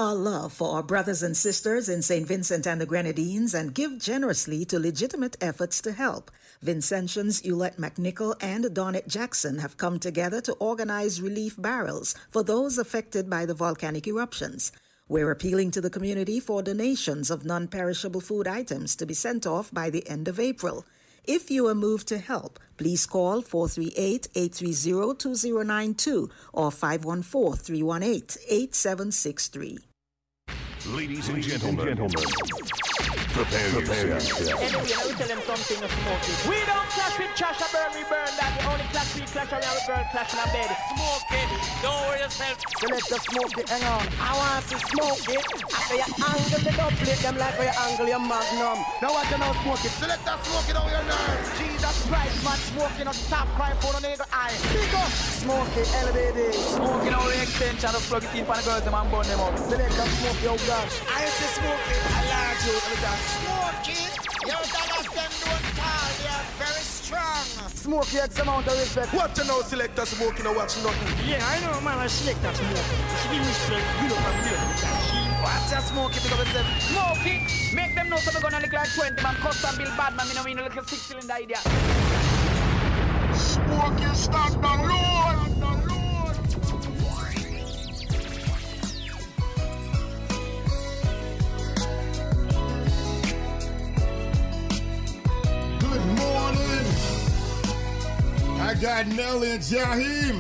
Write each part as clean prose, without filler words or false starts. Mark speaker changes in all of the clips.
Speaker 1: our love for our brothers and sisters in St. Vincent and the Grenadines and give generously to legitimate efforts to help. Vincentians Ulette McNichol and Donette Jackson have come together to organize relief barrels for those affected by the volcanic eruptions. We're appealing to the community for donations of non-perishable food items to be sent off by the end of April. If you are moved to help, please call 438-830-2092 or 514-318-8763.
Speaker 2: Ladies and gentlemen, prepare yourself.
Speaker 3: Anyway, now we tell them something of smoking. We don't clash with trash, burn, we burn that. We only clash, we clash around, we burn, clash in our bed.
Speaker 4: Smoke it, don't worry yourself.
Speaker 3: Select the smoke it, hang on. I want to smoke it. After you angle the dubplate, them like where you angle your magnum. Now what you know smoke it? Select that smoke it on your nerve. Jesus Christ, man, smoking on top, crying for the nigga eye. Pick up, smoke it, elevated.
Speaker 4: Smoking on the extension of plug it in for the girls and burn them up.
Speaker 3: Select that smoke, yo, gosh.
Speaker 5: I used to smoke it. I like you. Smoke it. Yo, that of them don't tall. They are very strong.
Speaker 3: Smoke X amount of respect.
Speaker 5: What you know, selector smoking or watch nothing?
Speaker 3: Yeah, I know, man, I select that smoke. She give me straight, build up and build up.
Speaker 4: Watch that smoke it, because it's smoke it. Make them know so we're gonna look like 20 man. Custom build bad man, me know we know like a 6-cylinder idea.
Speaker 5: Smoke it, stand alone.
Speaker 6: Good morning. I got Nelly and Jaheim.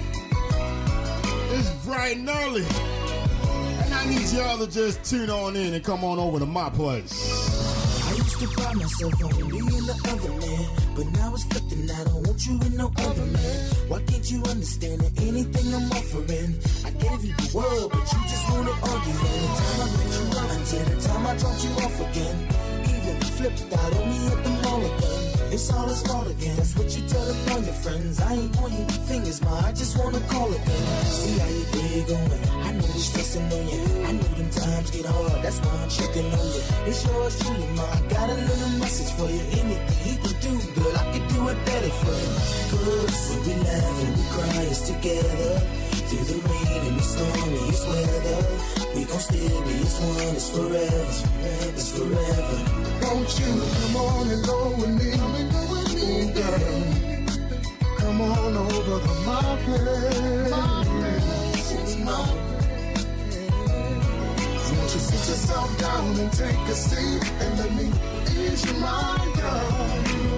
Speaker 6: It's bright and early. And I need y'all to just tune on in and come on over to my place.
Speaker 7: I used to pride myself on being the other man, but now it's flipping. I don't want you with no other man. Why can't you understand that anything I'm offering? I gave you the world, but you just wanna argue. From the time I met you up until the time I dropped you off again. Flipped out on me at the mall again. It's all his fault again. That's what you tell all your friends. I ain't pointing fingers, ma. I just wanna call again. See how your day going. I know you're stressing on you. I know them times get hard. That's why I'm checking on you. It's yours truly, ma. I got a little message for you. Anything he can do, girl, I can do it better for you. Cause when we laugh and we cry, it's together. Through the rain and the stormiest weather, we gon' still be as one. It's forever. It's forever.
Speaker 6: Won't you come on and go with me? Ooh, girl. Come on over to my place. Won't you sit yourself down and take a seat and let me ease your mind, girl?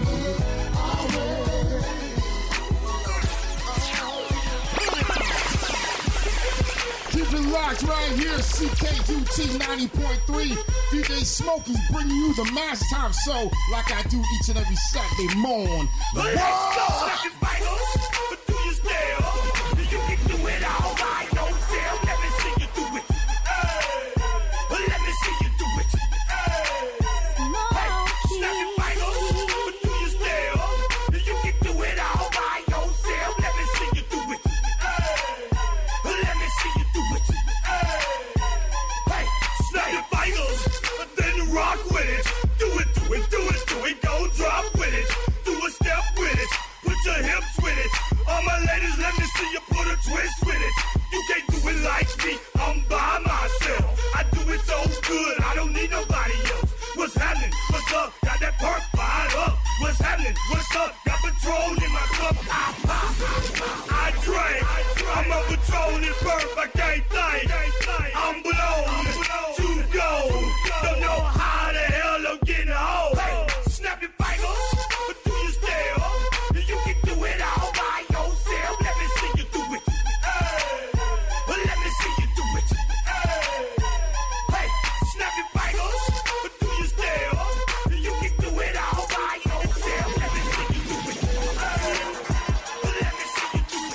Speaker 6: Keep it locked right here, CKUT 90.3. DJ Smokey's bringing you the Mass Time Show like I do each and every Saturday morning.
Speaker 2: Let's go! Second finals, but do you still? You can do it all by yourself. Let me see you do it. Hey, let me see you do it. Hey, second finals, but do you still? You can do it all by yourself. Let me see you do it. Hey, let me see you do it. Hey, snap your finals, but then rock with it. Do it, do it, do it, do it. Don't drop with it. Do a step with it. Put your hips with it. All my ladies, let me see you put a twist with it. You can't do it like me. I'm by myself. I do it so good. I don't need nobody else. What's happening? What's up? Got that perk fired up. What's happening? What's up? Got Patron in my cup. I drink. I'm a Patron in perk. I can't think. I'm blown. To go. Don't know how the hell I'm getting home. Hey, snap your fingers, but do you still? You can do it all by yourself. Let me see you do it. Hey, let me see you do it. Hey, snap your fingers, but do you still? You can do it all by yourself. Let me see you do it. Let me see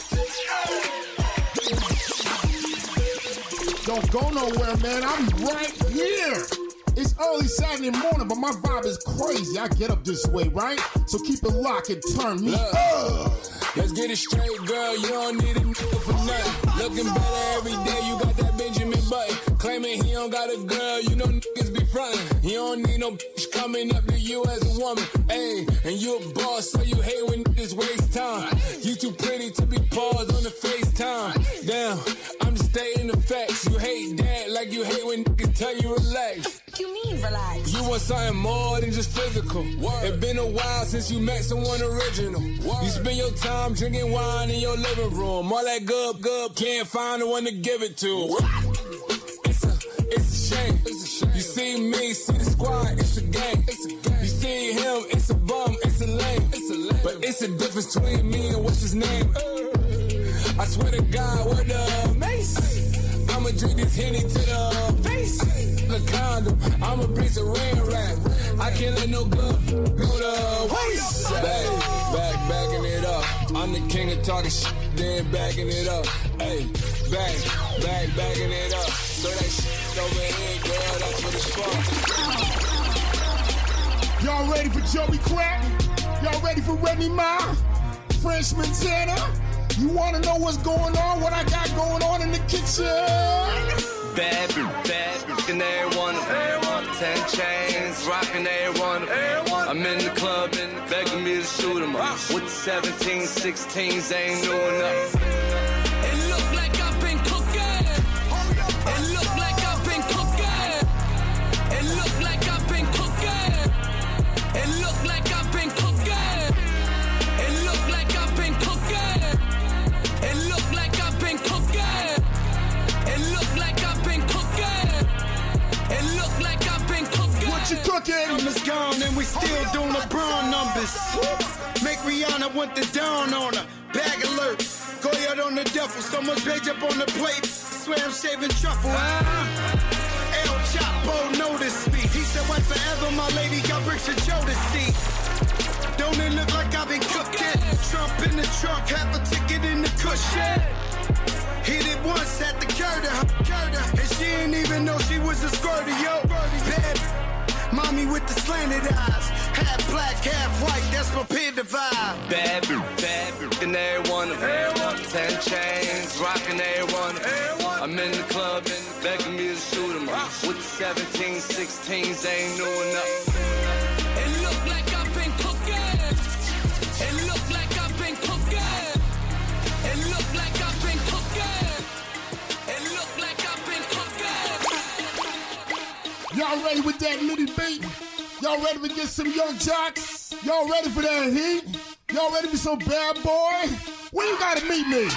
Speaker 2: you do it.
Speaker 6: Don't go nowhere, man. I'm right here. It's early Saturday morning, but my vibe is crazy. I get up this way, right? So keep it locked and turn me up.
Speaker 8: Let's get it straight, girl. You don't need a nigga for nothing. Looking better every day. You got that Benjamin Button. Claiming he don't got a girl. You know niggas be frontin'. You don't need no bitch coming up to you as a woman. Ayy, and you a boss, so you hate when niggas waste time. You too pretty to be paused on the FaceTime. Damn, I'm just stating the facts. You hate that like like you hate when niggas tell you relax.
Speaker 9: You mean relax?
Speaker 8: You want something more than just physical. It's been a while since you met someone original. You spend your time drinking wine in your living room. All that good, can't find the one to give it to. It's a shame. You see me, see the squad, it's a gang. You see him, it's a bum, it's a lame. But it's a difference between me and what's his name. I swear to God, word the mace. I'ma drink this Henny to the face. The condom, I'm a piece of red rap. I can't let no good go to waste. Backing it up. I'm the king of talking shit, then backing it up. Hey, backing it up. So that shit over here, girl, that's what it's for.
Speaker 6: Y'all ready for Joey Crack? Y'all ready for Remy Ma? French Montana? You wanna know what's going on? What I got going on in the kitchen?
Speaker 10: Bad, and everyone, 10 chains, rocking everyone. I'm in the club and begging me to shoot 'em up. With the 17, 16s, ain't new enough.
Speaker 8: It look like I've been cooking. It look like I've been cooking. It look like I've been cooking. It look like I've been cooking. It look like I've been cooking. It look like I've been cooking. It look like I've been cooking. It look like I've been cooking.
Speaker 6: What you cooking?
Speaker 3: Numbers gone and we still doing LeBron numbers. Make Rihanna want the down on her. Bag alert. Go out on the duffel. So much page up on the plate. Swear I'm shaving truffle. El Chapo noticed me. He said, what forever, my lady got bricks of Joe to see. Don't it look like I've been cooking? Trump in the trunk, half a ticket in the cushion. Hit it once at the curter, and she didn't even know she was a squirter, yo. Bad mommy with the slanted eyes, half black, half white, that's my pin vibe.
Speaker 10: Bad, and everyone. 10 chains, rocking everyone. I'm in the club and begging me to shoot 'em up. With the 17, 16s, ain't new enough.
Speaker 8: It look like I've been cooking. It look like I've been cooking. It look like I've been cooking. It look like I've been cooking.
Speaker 6: Y'all ready with that little beat? Y'all ready to get some Young Jocks? Y'all ready for that heat? Y'all ready for some bad boy? When you gotta meet me?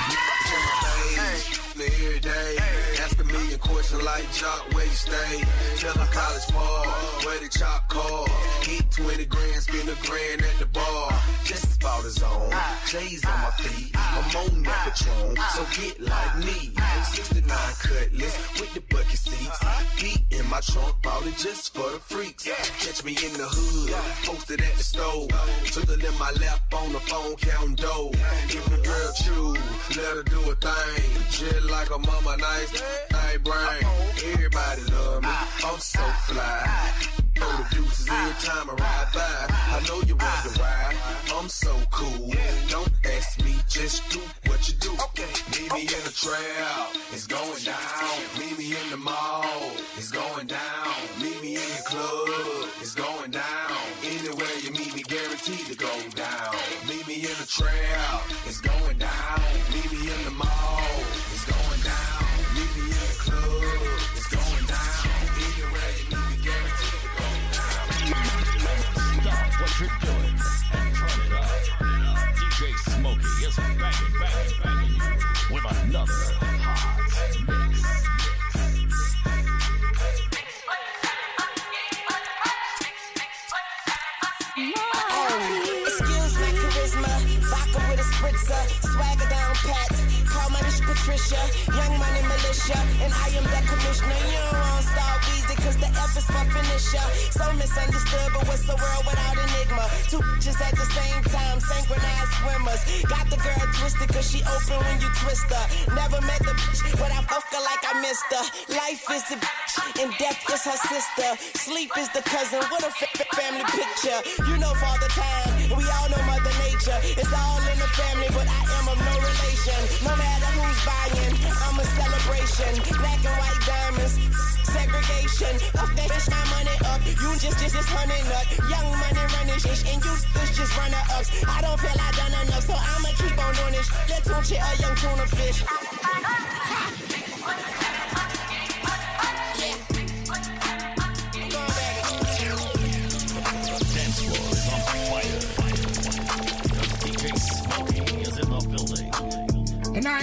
Speaker 11: Every day, ask a million questions like Jock, where you stay? Tell a college ball, where the chop call. Hit 20 grand, spend a grand at the bar. Just about his own, J's on my feet. I'm on that Patron, so get like me. 69 Cutlass with the bucket seats. Heat in my trunk, bought it just for the freaks. Catch me in the hood, posted at the stove. Took it in my lap on the phone, counting dough. If a girl choose, let her do a thing. Just like a mama, nice, night brain. Everybody love me, I'm so fly. Throw the deuces every time I ride by. I know you wonder why I'm so cool. Don't ask me, just do what you do. Meet me in the trail, it's going down. Meet me in the mall, it's going down. Meet me in the club, it's going down. Anywhere you meet me, guaranteed to go down. Meet me in the trail, it's going down. Meet me in the mall, it's going down. Meet me in the club, it's going down. Anywhere you meet me, guaranteed to go down.
Speaker 12: Stop what you're doing and turn it up. DJ Smokey is banging you with another hot mix.
Speaker 9: Excuse my charisma, vodka with a spritzer, swagger down pat. Call my niche Patricia, young money militia, and I am that commissioner. You don't want Star Weezy, cause the F is for finisher. So misunderstood, but what's the world without enigma? Two bitches at the same time, synchronized swimmers. Got the girl twisted, cause she open when you twist her. Never met the bitch, but I fuck her like I missed her. Life is the bitch, and death is her sister. Sleep is the cousin, what a family picture. You know Father Time, we all know Mother Nature. It's all in the family, but I am of no relation. No matter who's buying, I'm a celebration. Black and white diamonds, segregation. Up that bitch, my money up. You just honey nut. Young money running shit, and you just runner ups. I don't feel I done enough, so I'ma keep on doing this. Let's tune shit a young tuna fish.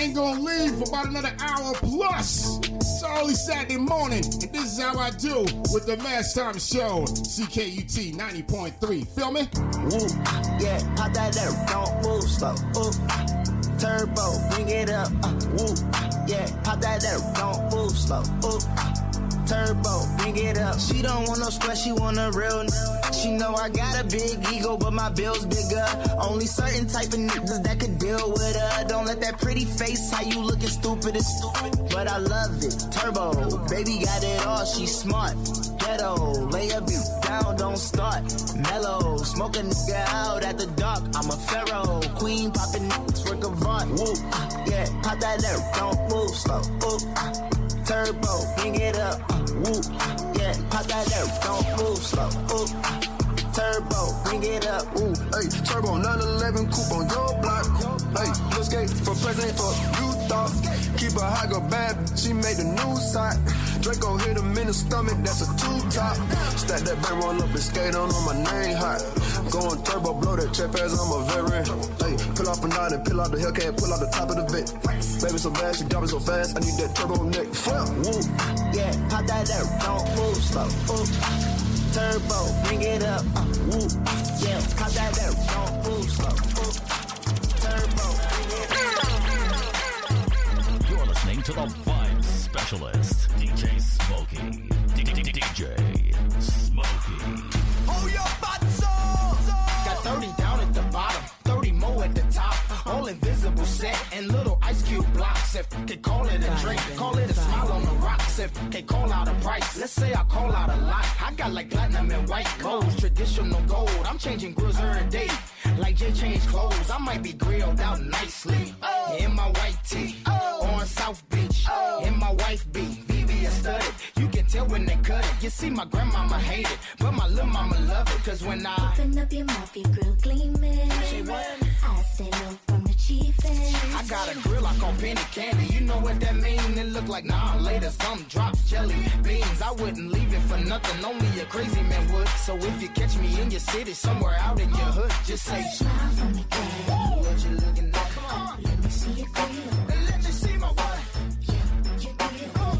Speaker 6: ain't gonna leave for about another hour plus. It's early Saturday morning, and this is how I do with the Mass Time Show. CKUT 90.3. Feel me?
Speaker 7: Woo, yeah, pop that there, don't move slow. Ooh, turbo, bring it up. Woo, yeah, pop that there, don't move slow. Ooh, turbo, bring it up. She don't want no square, she want a real nigga. She know I got a big ego, but my bill's bigger. Only certain type of niggas that could deal with her. Don't let that pretty face, how you looking stupid is stupid. But I love it, turbo, baby got it all, she smart. Ghetto, lay a beat down, don't start. Mellow, smoke a nigga out at the dark. I'm a pharaoh, queen poppin' niggas work of art. Woo, yeah, pop that there, don't move slow. Ooh, turbo, bring it up. Woo, yeah, pop that there, don't move slow. Ooh, turbo, bring it up.
Speaker 13: Ooh, hey, turbo 911 coupe on your block. Hey, let's skate for president for you thought. Keep a high girl bad, she made the new side. Draco hit him in the stomach, that's a two-top. Stack that bang, roll up and skate on my name hot. Going turbo, blow that chip as I'm a veteran. Hey, pull off a knot and peel out the Hellcat, pull out the top of the vent. Baby so bad, she dropping so fast, I need that turbo neck. Woo,
Speaker 7: yeah, pop that there, don't move slow. Ooh, turbo, bring it up. Woo, yeah, pop that there, don't move slow. Ooh, turbo, bring it up.
Speaker 12: You're listening to the Vibe Specialist, DJ Smokey. DJ Smokey.
Speaker 3: Oh, your got 30 down at the bottom, 30 more at the top. All invisible set and little ice cube blocks. If they call it a drink, call it a smile on the rocks. If they call out a price, let's say I call out a lot. I got like platinum and white gold, traditional gold. I'm changing grills every day, like Jay changed clothes. I might be grilled out nicely in my white tee on South Beach. In my wife beat, VVS studded. You can tell when they cut it. You see, my grandmama hate it, but my little mama love it. Cause when I
Speaker 14: open up your mouth, your grill gleaming.
Speaker 3: Say what?
Speaker 14: I stay low from the chief end.
Speaker 3: I got a grill, I call penny candy. You know what that mean? It look like nah later, some drops jelly beans. I wouldn't leave it for nothing, only a crazy man would. So if you catch me in your city, somewhere out in your hood, just say
Speaker 14: smile for me, girl.
Speaker 3: What you looking at?
Speaker 14: Come on, let me see your grill.
Speaker 3: And let you see my what?
Speaker 14: Your grill, your grill.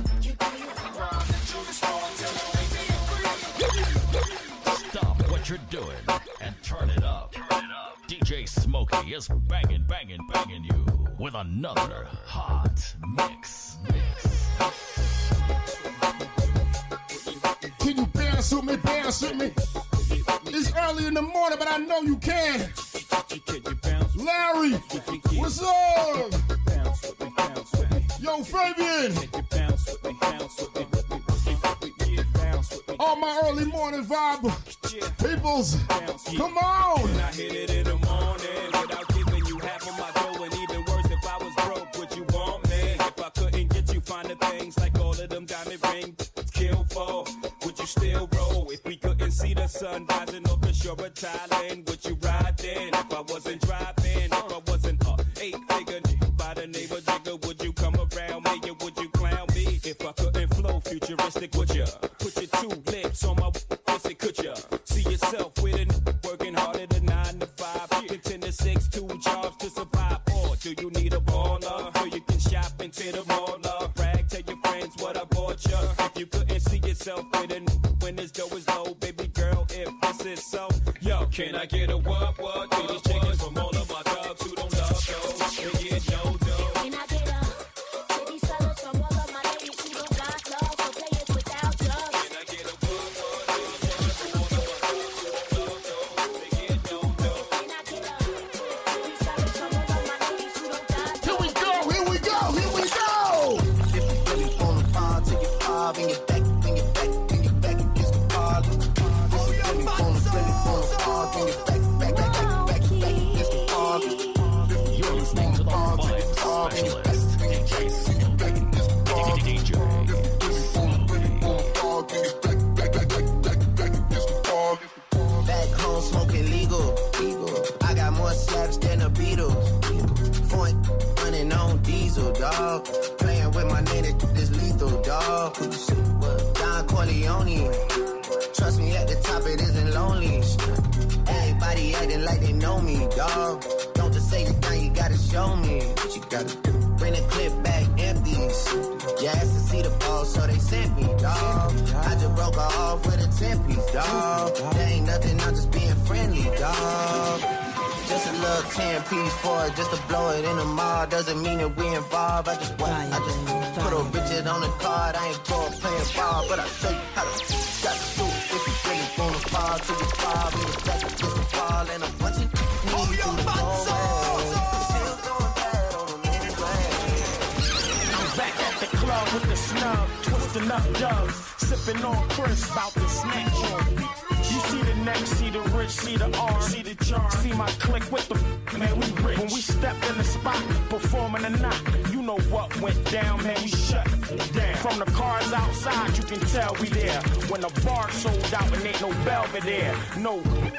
Speaker 12: Stop what you're doing and turn it up. DJ Smokey is banging you with another hot mix.
Speaker 6: Can you bounce with me? It's early in the morning, but I know you can. Larry, what's up? Yo, Fabian. All my early morning vibe peoples, come on.
Speaker 15: I hit it in the morning without giving you half of my dough, and even worse, if I was broke, would you want me? If I couldn't get you finer things like all of them diamond rings, kill for, would you still roll? If we couldn't see the sun rising off the shore of Thailand, would you ride then? If I wasn't driving, if I wasn't a 8-figure by the neighbor jigger, would you come around me or would you clown me? If I couldn't flow futuristic, would you put your two lips on my pussy? Could you see yourself with it, working harder than 9 to 5, contend to 6, 2 jobs to survive? Or do you need a baller so you can shop into the mall? Brag, tell your friends what I bought you. If you couldn't see yourself with it when this dough is low, baby girl, if this is so, yo, can I get a what to these chickens from all of my dogs who don't love those? They get no dough.
Speaker 14: Can I get up to these fellas from all of my ladies who don't got love, so play it without love?
Speaker 15: Can I get a what to these chickens from all of my dogs who don't love those? They get no dough.
Speaker 14: Can I get up to these fellas from all of my ladies who don't got love?
Speaker 6: Here we go.
Speaker 7: If you really wanna fall, take it far, bring it back against the wall. If you really wanna fall, bring it back against the wall.
Speaker 12: You're listening to the Vibe Specialist, DJ Smokey.
Speaker 7: Back home smoking legal. I got more slaps than the Beatles. Point running on diesel, dog. Playing with my name, this lethal, dog. Don Corleone. Trust me, at the top it isn't lonely. Everybody acting like they know me, dog. Don't
Speaker 16: say it, now you gotta show me what you gotta do. Bring the clip back empty. You asked to see the ball, so they sent me, dawg. I just broke her off with a 10-piece, dawg. There ain't nothing, I'm just being friendly, dawg. Just a little 10-piece for it, just to blow it in the mall. Doesn't mean that we involved. I just put a Richard on the card. I ain't for playing ball, but I'll show you how to got to do it. If you really wanna fall to your fall, me the jacket just to fall, and I'm punching knees through the doorway. Still going bad on the midway.
Speaker 17: I'm back at the club with the snub, twisting up dubs, sipping on Chris, about to snatch on. You see the neck, see the rich, see the arm, see the charm, see my click with the man, we rich. When we step in the spot, performing or not, you know what went down, man, we shut down. From the cars outside, you can tell we there. When the bar sold out and ain't no Belvedere, no.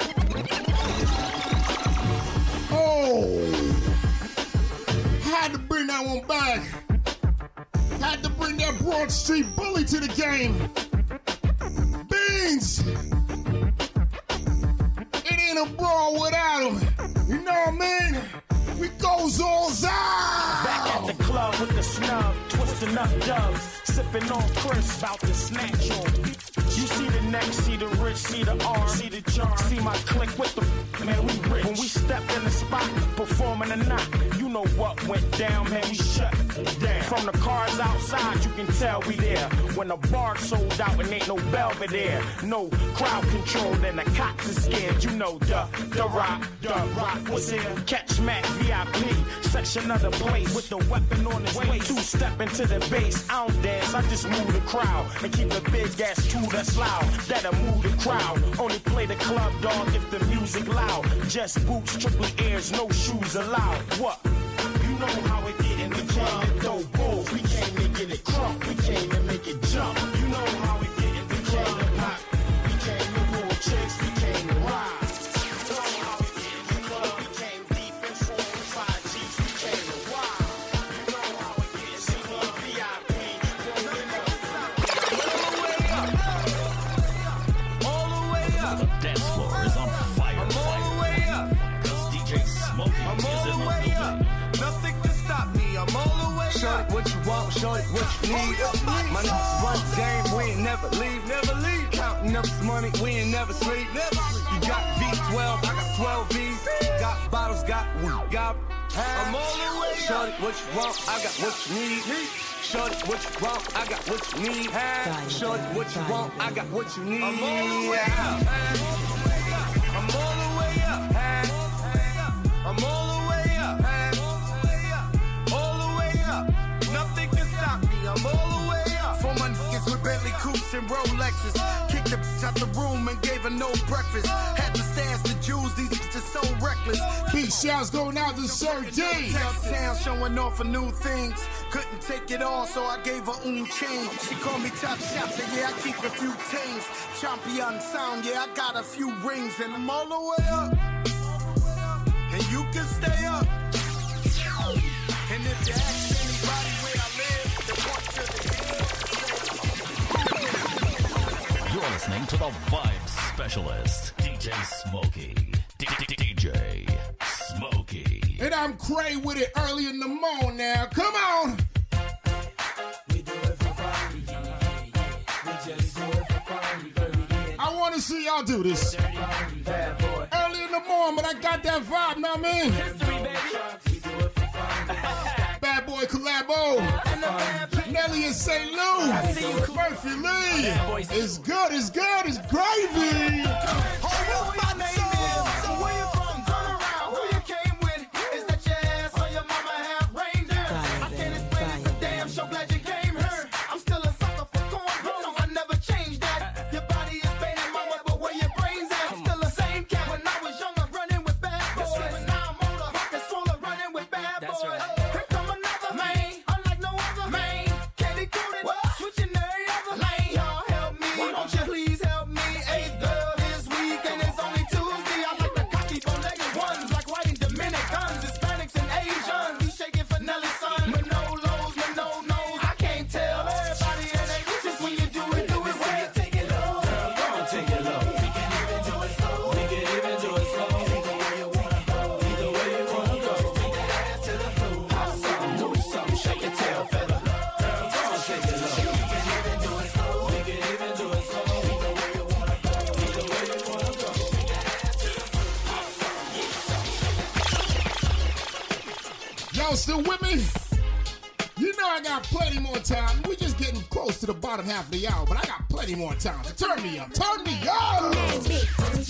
Speaker 6: Oh, had to bring that one back. Had to bring that Broad Street bully to the game. Beans. It ain't a brawl without him. You know what I mean? We goes all out.
Speaker 17: Back at the club with the snub, twisting up dubs, sipping on Chris, about to snatch on. You see the neck, see the rich, see the arm, see the charm, see my click with the man, we rich. When we step in the spot, performing or not, you know what went down, man, we shut down. From the cars outside, you can tell we there. When the bar sold out and ain't no Belvedere, no crowd control, then the cops is scared. You know the rock was here. Catch Mac VIP, section of the place with the weapon on his waist. Two-step into the bass, I don't dance, I just move the crowd and keep a big ass tool that's loud. That'll move the crowd. Only play the club, dog, if the music loud. Just boots, strictly ears, no shoes allowed. What? You know how it get in the club. We throw balls, we came to get it crunk, we came to make it jump. You know how it get in the club. We came to pull chicks, we came to ride.
Speaker 11: Shorty, what you want, shorty, what you need. My niggas run the game, we ain't never leave. Counting up this money, we ain't never sleep. You got V12, I got 12 V's. Got bottles, got I'm all the way up. Shorty, what you want, I got what you need. Shorty, what you want, I got what you need. Shorty, what you want, I got what you need. I'm all the way up. I'm all the way up. I'm all the way up. Nothing can stop me, I'm all the way up. For my niggas with Bentley Coupes and Rolexes. Kicked the bitch out the room and gave her no breakfast. Had to stash the jewels, these bitches so reckless.
Speaker 6: Big shouts going out to Sir D.
Speaker 11: Town showing off for new things. Couldn't take it all, so I gave her change. She called me top shot, said yeah, I keep a few things. Champion sound, yeah, I got a few rings. And I'm all the way up. And you can stay up. And if you ask anybody where I live, they want to the hill.
Speaker 12: You're listening to the Vibe Specialist, DJ Smokey. DJ Smokey.
Speaker 6: And I'm Cray with it early in the morning now. Come on.
Speaker 7: We do it for fun. We just do it for fun.
Speaker 6: I want to see y'all do this.
Speaker 7: Bad boy.
Speaker 6: Early in the morning, but I got that vibe, know what I mean? Bad Boy Collabo. Nelly and St. Lou. Murphy Lee. It's good, it's good, it's gravy.
Speaker 11: My name is, where you from? Turn around, who you came with? Is that your ass or your mama have reindeer? I can't explain it, but damn, so glad you came here. I'm still a sucker for corn, but no, I never changed that. Your body is fading, mama, but where your brains at? Still the same cat when I was younger, running with bad boys. But now I'm older, pockets full of running with bad boys. Here come another man, unlike no other man. Candy coated, switching every other lane. Y'all help me, won't you please help me? Eighth girl this week.
Speaker 6: Y'all still with me? You know I got plenty more time. We're just getting close to the bottom half of the hour, but I got plenty more time. So turn me up. Turn me up.
Speaker 14: It's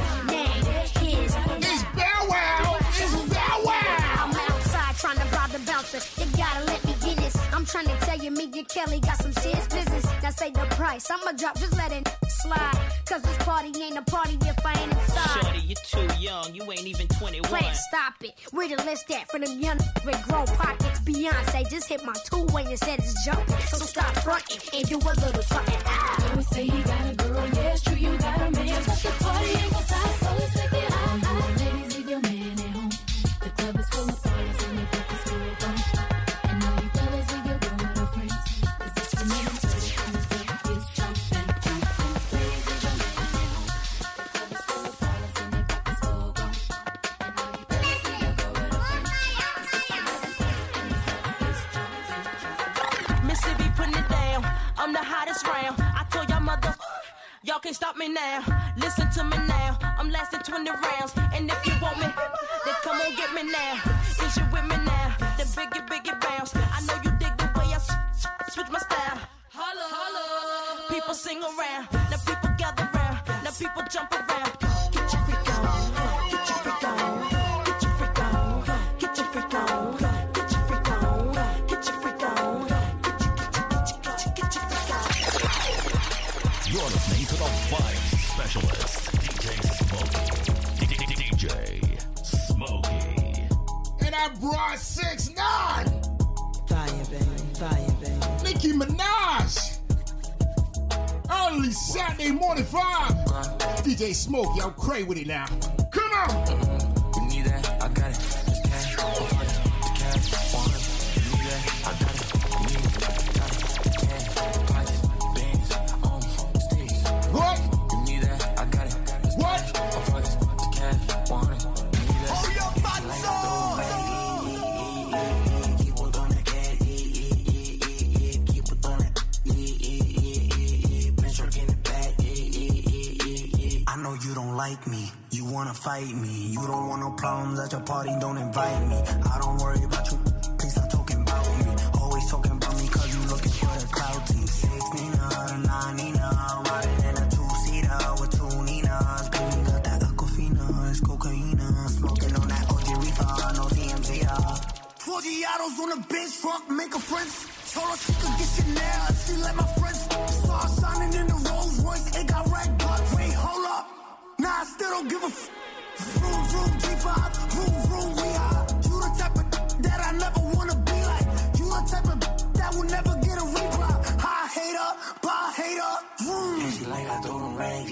Speaker 6: Bow Wow. It's Bow Wow.
Speaker 14: I'm outside trying to rob the bouncer. You gotta let me get this. I'm trying to tell you, me and Kelly got some serious business. Now say the price. I'ma drop, just let it slide. Cause this party ain't a party if I ain't inside.
Speaker 18: Shorty, you too young. You ain't even 21.
Speaker 14: Please stop it. Where the list at for them young with grown pockets? Beyonce just hit my two-way and said it's jumping. So stop fronting and do a little something.
Speaker 19: You say he got a girl, yeah, it's true, you got a man. But the party ain't gon' stop, so let's take it high. Ladies, leave your man at home. The club is full of parties and the book is full of fun. And all you fellas, leave your girl with her friends. Cause it's the man and the club is jumping, jumping. Ladies, leave your man at home. The club is full of parties and the book is full of fun. And all you fellas, leave your girl with her friends. Cause it's the man and the club is jumping.
Speaker 18: Mississippi putting it down. I'm the hottest round. I told y'all y'all can't stop me now. Listen to me now. I'm lasting 20 rounds. And if you want me, then come on get me now. Is you with me now? Then biggie bounce. I know you dig the way I switch my style. Holla, holla. People sing around. Now people gather round. Now people jump around. Get your freak on. Get your freak on. Get your freak on. Get your freak on. Get your freak on. Get your freak on.
Speaker 12: You're listening to the Vibe Specialist, DJ Smokey.
Speaker 6: And I brought 6ix9ine.
Speaker 7: Fire, baby.
Speaker 6: Nicki Minaj. Early Saturday morning vibe. DJ Smokey, I'm cray with it now. Come on.
Speaker 11: You need that? I got it. Just cash, the cash, 100. You need that? I got it. You need it? Got it. Cash, pockets, bands, on me, sticks.
Speaker 6: What?
Speaker 11: You need that? I got it. Just
Speaker 6: what?
Speaker 11: Cash, the cash, 100. You need that?
Speaker 2: Hold your butts on.
Speaker 11: Keep it on that cat. Keep it on that. Bitch, working the back. I know you don't like me. You wanna fight me. You don't want no problems at your party, don't invite me. I don't worry about you. Please stop talking about me. Always talking about me cause you looking for the clout team. 6 Nina, 9 Nina. Riding in a 2-seater with 2 Ninas. Baby got that Aquafina, it's cocaina. Smoking on that OG reefer, no DMZ.
Speaker 2: 4 Giados on the bench, fuck, make a friend. Told her she could get Chanel, she let my friends. Saw her shining in the Rolls Royce, it got red bucks. Wait, hold up. Nah, I still don't give a Vroom, vroom, G5, vroom, vroom, we high. You the type of that I never wanna be like. You the type of that will never get a reply. High hater, bye hater, vroom.
Speaker 11: And she like I throw them rags,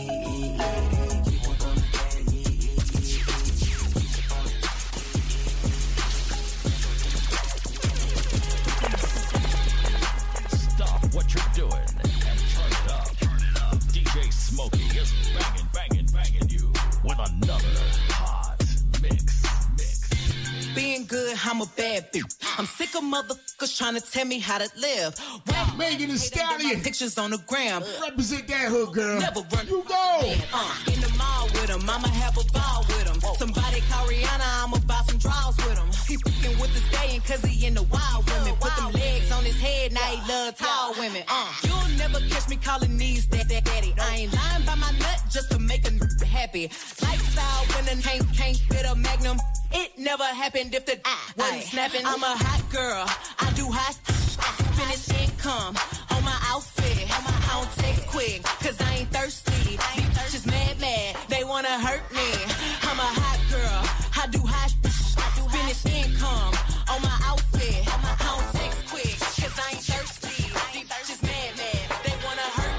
Speaker 12: Stop what you're doing and turn it up. DJ Smokey is banging you with another hot mix.
Speaker 18: Being good, I'm a bad bitch. I'm sick of motherfuckers trying to tell me how to live. Wow.
Speaker 6: Megan Thee Stallion.
Speaker 18: Pictures on the gram.
Speaker 6: Represent that hood, girl.
Speaker 18: Never run.
Speaker 6: You go.
Speaker 18: In the mall with him. I'ma have a ball with him. Somebody call Rihanna. I'ma buy some draws with him. He fucking with the stallion cause he in the wild women. Put them legs on his head. Now he love tall women. You'll never catch me calling these daddy. I ain't lying by my nut just to make a happy. Lifestyle when the can't fit a magnum. It never happened if the wasn't snapping. I'm a hot girl. I do hot. Finish income on my outfit. I don't text quick cause I ain't thirsty. These bitches mad. They wanna hurt me. I'm a hot girl. I do hot. Finish income on my outfit. I don't text quick cause I ain't thirsty. These bitches mad. They wanna hurt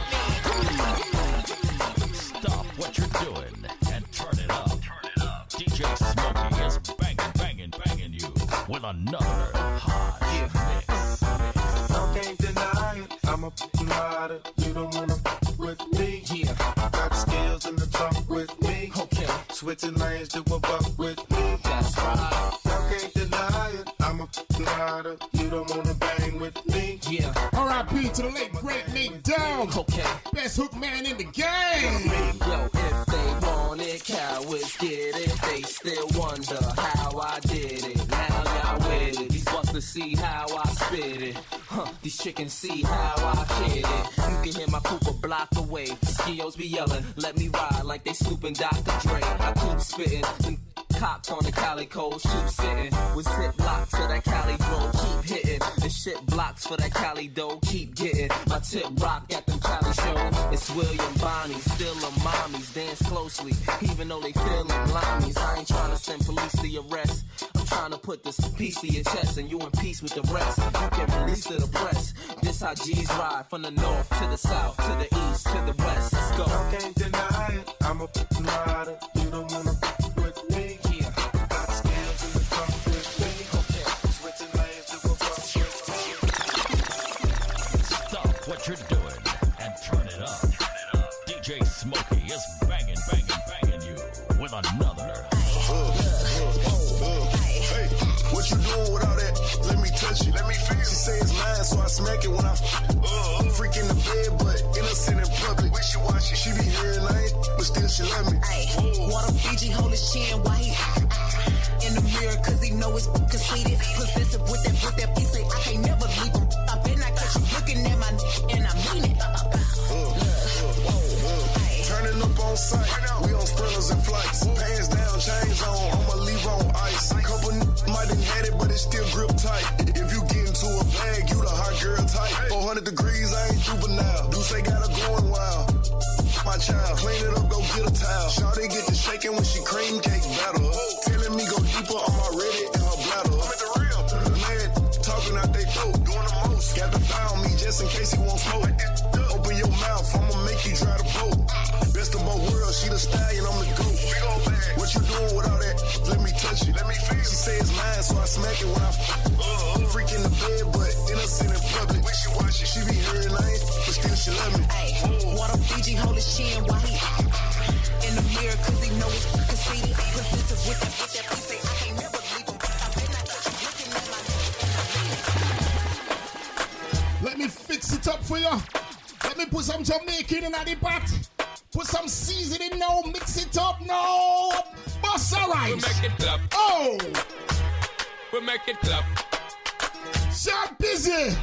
Speaker 18: me.
Speaker 12: Stop what you're doing and turn it up. DJ Smokey is banging you with another hot mix.
Speaker 13: I can't deny it. I'm a rider. You don't wanna with me.
Speaker 11: Yeah.
Speaker 13: Got skills in the trunk with me.
Speaker 11: Okay.
Speaker 13: Switching lanes to a buck with me.
Speaker 11: That's right.
Speaker 13: I can't deny it. I'm a rider. You don't wanna bang with me.
Speaker 11: Yeah.
Speaker 6: R.I.P. to the late great Nate Dogg.
Speaker 11: Okay.
Speaker 6: Best hook man in the game.
Speaker 11: Yo, if they want it, cowards get it. They still wonder how I did it. Now y'all with
Speaker 20: These chickens see how I kid it. You can hear my coupe a block away. Skios be yelling, let me ride like they snooping Dr. Dre. I keep spitting, them cops on the Cali coast, keep sitting. With zip blocks for that Cali bro, keep hitting. And shit blocks for that Cali dough, keep getting. My tip rock at them Cali shows. It's William Bonnie, still a mommies, dance closely, even though they feeling limeys. I ain't trying to send police to your arrest. I'm trying to put this piece to your chest and you in peace with the rest. You can release to the press. This how G's ride from the north to the south, to the east, to the west. Let's go.
Speaker 21: I can't deny it. I'm a rider. You don't wanna with me.
Speaker 20: Yeah.
Speaker 21: Got skills in the car with me. Okay. Switching lanes to go fuck with me.
Speaker 12: Stop what you're doing and turn it up. DJ Smokey is banging you with another.
Speaker 13: Hey, what you doing with all that? Let me touch it. Let me feel. She say it's mine, so I smack it when I freak in the bed, but innocent in public. Wishy-washy. She be hearing night, but still she love me.
Speaker 18: Water Fiji hold his chin while he in the mirror, cause he know it's conceited. Possessive with that he say I can't never leave him. I bet not catch you looking at my and I mean it.
Speaker 13: Turning up on sight, we on sprinters and flights. Pants down, chains on, I'ma leave on ice. Couple might have had it, but it still grip tight. If you get into a bag, you the hot girl type. 400 degrees, I ain't juvenile. Do say got her going wild. My child, clean it up, go get a towel. Shawty get to shaking when she cream cake batter. Telling me go deeper on my Reddit and her bladder. I'm at the real. Mad, talking out they throat, doing the most. Got the thigh on me just in case he won't smoke. Open your mouth, I'ma make you dry the boat. Best of both worlds, she the stallion, I'm the goat. What you doing with all that? Let me touch it. Let me feel. She say it's mine, so I smack it when I freak in the bed, but innocent in public. Wishy-washy. She be hearing night, but still she love me.
Speaker 18: Water Fiji hold his chin while he in the mirror, cause he know it's conceited. Possessive with that he say I can't never leave him. I bet not catch you looking at my.
Speaker 6: Let me fix it up for you. Let me put some Jamaican in the pot. Put some seasoning now, mix it up now. Bossa rice.
Speaker 15: We make it clap.
Speaker 6: Oh.
Speaker 15: We make it clap.
Speaker 6: Sharp busy.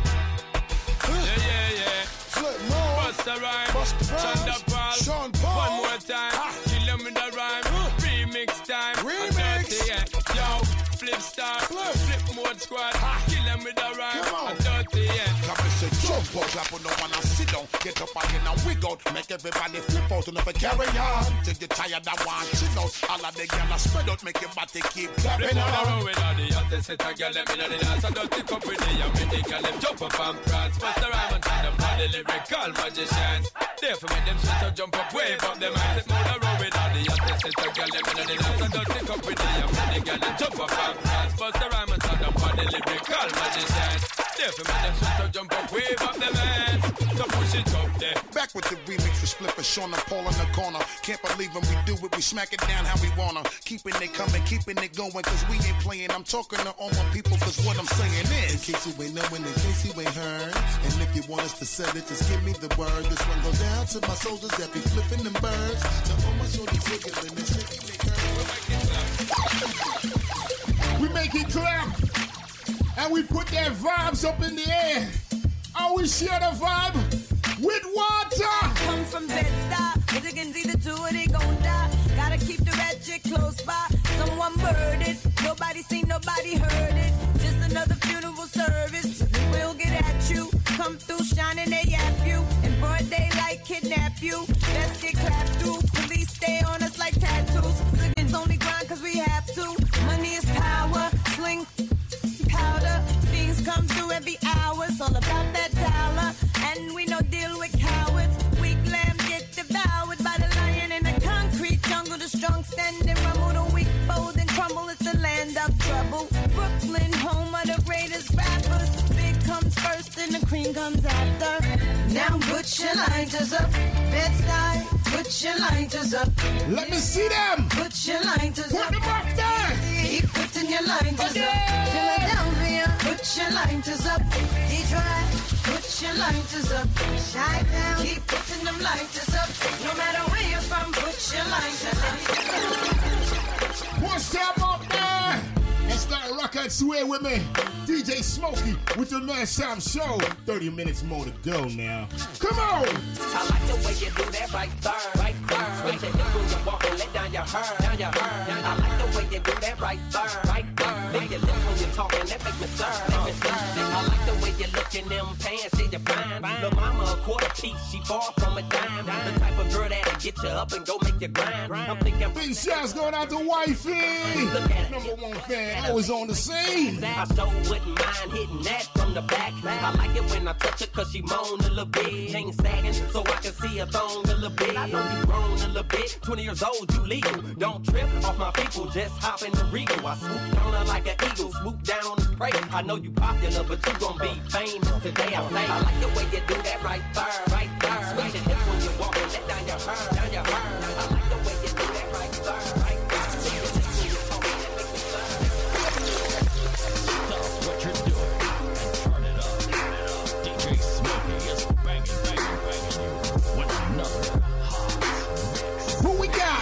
Speaker 15: Yeah. Busta Rhymes, Sean Paul. One more time. Kill him with the rhyme. Remix time. Remix. Yo, flip star. Flip mode squad. Kill him with the rhyme. Dirty,
Speaker 5: Clap and say jump up, clap on no one and sit down. Get up again and wig out. Make everybody flip out and never carry on. Till you tired of one chill out. All of the gyal spread out, make your body keep clapping
Speaker 15: on.
Speaker 5: on.
Speaker 15: With all the hottest set of gyal, let me know the dance. I don't think up with the young with the gyal. Them jump up and prance. Busta Rhymes and turn them on the lyrical magicians. Therefore make them sweat and jump up, wave up them hands. Let me know the with all the hottest set of gyal, let me know the dance. I don't think up with the young with the gyal. Them jump up and prance. Busta Rhymes and turn them on the lyrical magicians. Therefore make them sweat and jump up, wave up them hands. So push it up there.
Speaker 5: Back with the remix with Flipper, Sean and Paul in the corner. Can't believe when we do it, we smack it down how we wanna. Keeping it coming, keeping it going, cause we ain't playing. I'm talking to all my people, cause what I'm saying is,
Speaker 22: in case you ain't knowing, in case you ain't heard, and if you want us to sell it, just give me the word. This one goes down to my soldiers that be flipping them birds. To all my shorties wiggling and shaking their curves.
Speaker 6: We make it clap, and we put their vibes up in the air, and we share the vibe with water.
Speaker 23: Come from Bed-Stuy, as you can see the two of they gon' die. Gotta keep the ratchet close by. Someone murdered, nobody seen, nobody heard it. Just another funeral service. We'll get at you. Come through shining, they yap you. In broad daylight, kidnap you. Let's get clapped through. Police stay on us like tattoos. It's only grind cause we have to. Money is power, sling powder. Things come through every hour. It's all about that dollar. And we no deal with cowards. Weak lambs get devoured by the lion in the concrete jungle. The strong stand and rumble. The weak fold and crumble. It's the land of trouble. Brooklyn, home of the greatest rappers. Big comes first and the cream comes after. Now put your lighters up. Bed-Stuy, put your lighters up.
Speaker 6: Let me see them.
Speaker 23: Put your lighters up.
Speaker 6: Put them up there.
Speaker 23: Keep putting your lighters up. Philadelphia, put your lighters up. Detroit, put your lighters up. Chi-Town, keep putting them lighters up. No matter where you're from, put your lighters up.
Speaker 6: Push them up there. It's that rocker right, swear with me. DJ Smokey with your last time show. 30 minutes more to go now. Come on!
Speaker 1: I like the way you do that right there, right there. Switch your hips when you walk and let down your hair, down your hair. I like the way you do that right there, right there. Lick your lips when you're talking, that make me stir, make me stir. I like the way you look in them pants, see you fine. Lil' mama a quarter piece, she far from a dime. The type of girl that'll get you up and go make you grind. I'm thinking
Speaker 6: big shouts going out to Wifey. Number one fan, always on the scene.
Speaker 1: I so wouldn't mind hitting that from the back. I like it when I touch her cause she moan a little bit. Chain sagging so I can see her thong a little bit. I know you grown a little bit, 20 years old, you legal. Don't trip off my people, just hop in the Regal. I swoop down her like an eagle, swoop down on the prey. I know you popular, but you gon' be famous today. I say, I like the way you do that right there, right there. Switch your hips when you walk and let down your hair, down your hair. I like the way you do that right there, right there. See your hips when you talk and that make me stir.
Speaker 12: Stop what you're doing and turn it up. DJ Smokey is banging you with another hot mix.
Speaker 6: Who we got?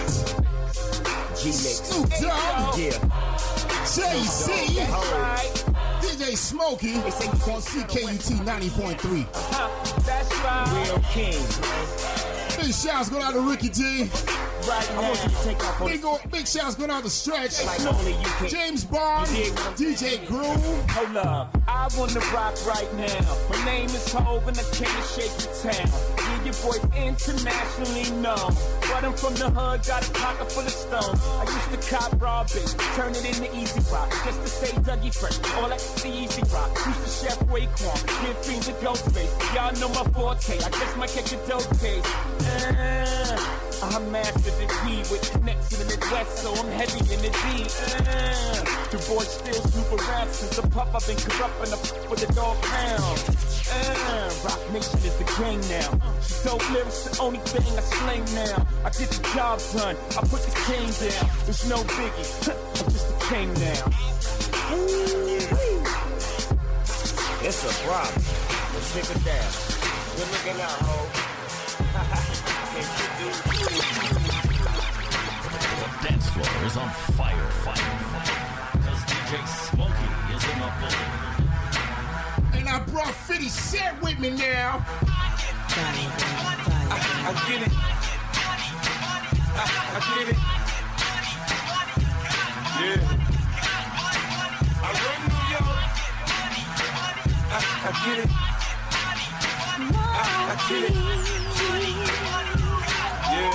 Speaker 6: Snoop Dogg.
Speaker 3: Yeah.
Speaker 6: Jay-Z. DJ Smokey on CKUT 90.3.
Speaker 17: That's right.
Speaker 3: Real king.
Speaker 6: Big shouts going out to Ricky G.
Speaker 17: Right now.
Speaker 3: I want you to take off on
Speaker 6: Big shouts going out to Stretch.
Speaker 3: like only you can.
Speaker 6: James Bond. DJ Groove.
Speaker 17: Hold up, I wanna rock right now. My name is Hov and I came to shake the town. Yeah, your boy's internationally known. But I'm from the hood, got a pocket full of stones. I used to cop raw bait, turn it into easy rock. Just to say Dougie Fresh, all that the easy rock. Used to chef Raekwon, give fiends a ghost face. Y'all know my forte, I guess my catch a dope case. I mastered the weed with connects in the Midwest, so I'm heavy in the D. The boys still snoop around since the pup. I've been corrupting the with the dog pound. Rock Nation is the game now. Dope lyrics, the only thing I slang now. I get the job done, I put the cane down. There's no biggie, I'm just a king now.
Speaker 3: It's a problem. Let's take it down. Good looking out, ho.
Speaker 12: The dance floor is on fire. Because DJ Smokey is in the building.
Speaker 6: And I brought 50 Cent with me now.
Speaker 17: I get it. I get it. Yeah. I run New York. I get it. I get it. Yeah.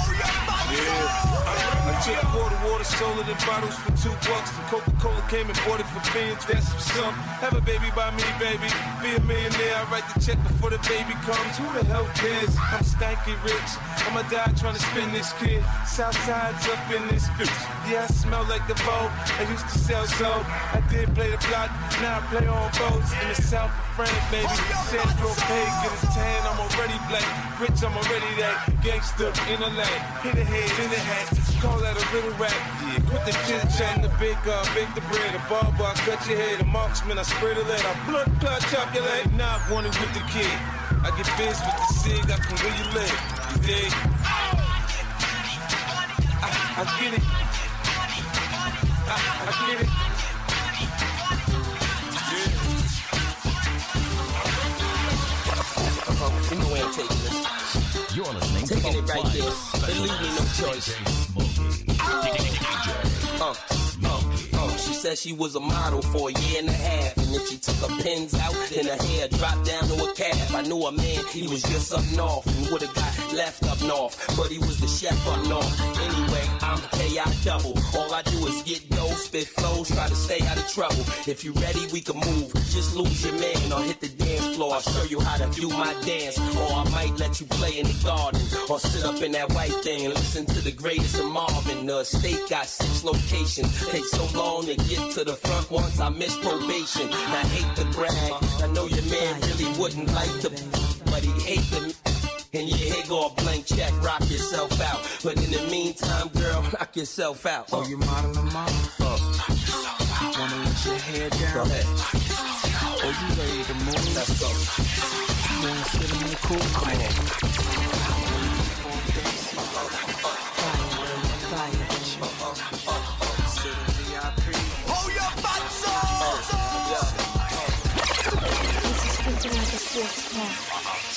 Speaker 17: I took water, sold it in bottles for $2. The Coca-Cola came and bought it for beans. That's some. Have a baby by me, baby. Be a millionaire. I write the check before the baby comes. Who the hell cares? I'm stanky rich. I'ma die trying to spin this kid. Southside's up in this bitch. Yeah, I smell like the Vogue. I used to sell soap. I did play the block. Now I play on boats in the south of France, baby. Sandro Pay, get a tan. I'm already black. Rich, I'm already that. Gangster in the lane. Hit the head in the hat. Call that a little rap. Yeah, quit the chit chat. The bake the bread. A barber, I cut your head. A marksman, I spray the lead. I blood, chop your leg. Now I want it with the kid. I get biz with the cig. I can where you live. You dig? I get it. I get it.
Speaker 1: You know we ain't taking this.
Speaker 12: You're listening to
Speaker 1: Taking it right there. They leave me no choice. She said she was a model for a year and a half, and then she took her pins out and her hair dropped down to a calf. I knew a man, he was just up north and would've got left up north, but he was the chef up north. Anyway, I'm K.I. double. All I do is get dough, spit flows, try to stay out of trouble. If you ready, we can move. Just lose your man or hit the dance floor. I'll show you how to do my dance, or I might let you play in the garden or sit up in that white thing and listen to the greatest of Marvin. The estate got 6 locations. Takes so long to get to the front once I missed probation. I hate to brag. I know your man really wouldn't like to, but he hate the. And yeah, here go a blank check, rock yourself out. But in the meantime, girl, knock yourself out.
Speaker 7: Oh, you modeling, mama? Wanna let your hair down?
Speaker 1: Go ahead.
Speaker 7: Oh, you ready to move?
Speaker 1: Let's go.
Speaker 7: You wanna sit in the cool? Come on.
Speaker 2: Hold your butts up!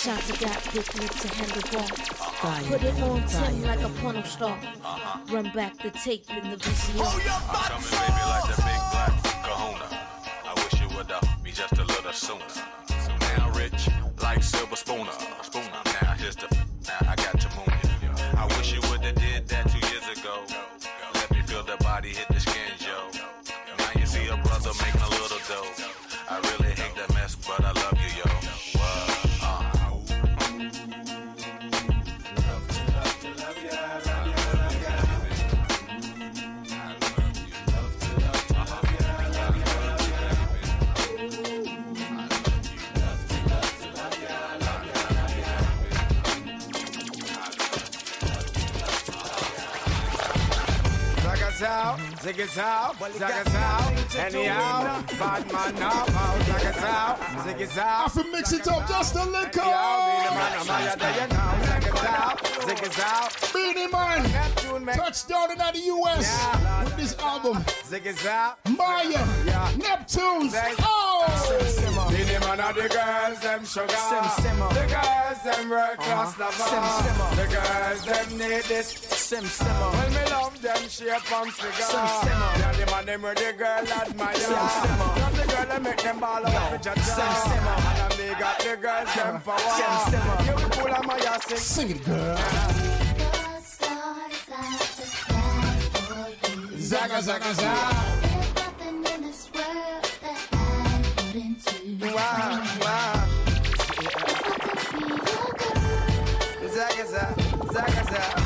Speaker 4: Shots of got big lips and handlebar. Put it on Tim like a porno star. Run back the tape in the VCR.
Speaker 21: I'm coming, baby, like the big black kahuna. I wish you would be just a little sooner. So now rich, like silver spooner. Now here's the now I got to moon you. I wish you would have did that 2 years ago. Let me feel the body hit the skin, yo. Now you see a brother making a little dough. I really hate that mess, but I love you, yo.
Speaker 8: Zig it out, anyhow, bad man now, zig it out,
Speaker 6: I can mix it up just a little. Beenie Man, touchdown in the US with this album. Maya, Neptunes. Oh!
Speaker 8: Beenie Man are the girls, them sugar. The girls, them world class lover. The girls, them need this. When me love them, shape and figure. Yeah, the man them where the girl admire. Not the girl that make them ball out for Jaja. And me got the girls them power. You will pull on my ass.
Speaker 6: Sing it, girl. Zaga, zaga, zaga.
Speaker 19: There's nothing in this world that I wouldn't do.
Speaker 8: Wow. Zaga, zaga, zaga, zaga.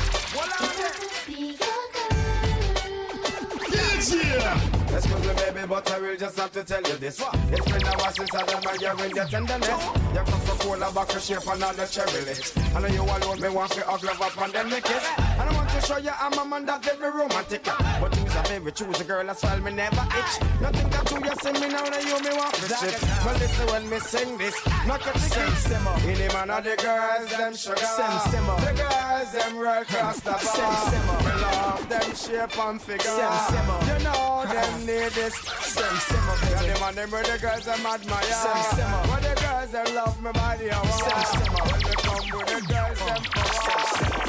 Speaker 8: Excuse me, baby, but I will just have to tell you this. It's been a while since I done my year in your tenderness. You come for cola, back of shape, and all the cherry lips. I know you alone, me want to hug love up and then make it. And I want to show you I'm a man that's very romantic. But who's a favorite, choose a girl, that's why me never itch. Nothing that you see me now, and you me want to shit. But listen when me sing this, not a ticket. In the man of the girls, them sugar. The girls, them world class the bar. Me love them shape and figure. You know them need this. Yeah, them and them where the girls them admire. But the girls them love me body. When they come with the girls them power.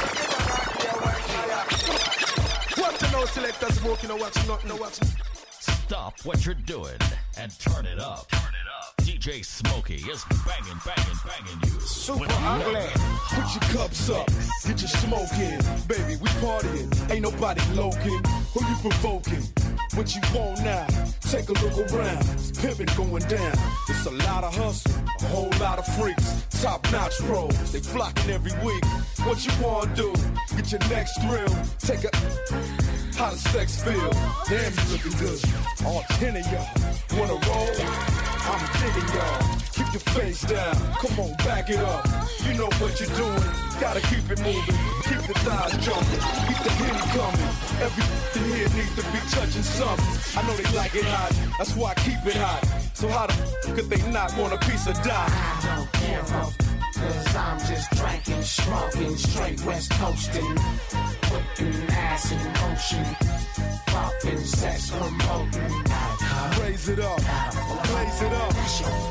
Speaker 21: What you know, selectors walking or watching, not know watching.
Speaker 12: Stop what you're doing and turn it up. DJ Smokey is banging you.
Speaker 21: Super ugly. Put your cups up, get your smoke in. Baby, we partying, ain't nobody loking. Who you provoking? What you want now? Take a look around, it's pimping going down. It's a lot of hustle, a whole lot of freaks. Top-notch pros, they flocking every week. What you wanna do? Get your next thrill. Take a... How does sex feel? Damn, you looking good. All 10 of y'all wanna roll? I'm digging y'all. Keep your face down. Come on, back it up. You know what you're doing. Gotta keep it moving. Keep the thighs jumping. Keep the Henny coming. Everything here needs to be touching something. I know they like it hot. That's why I keep it hot. So how the could they not want a piece of die?
Speaker 10: I don't care about, cause I'm just drinking, smoking, straight west coasting. Putting ass in motion. Fucking sex promoting.
Speaker 21: Raise it up. Blaze it up.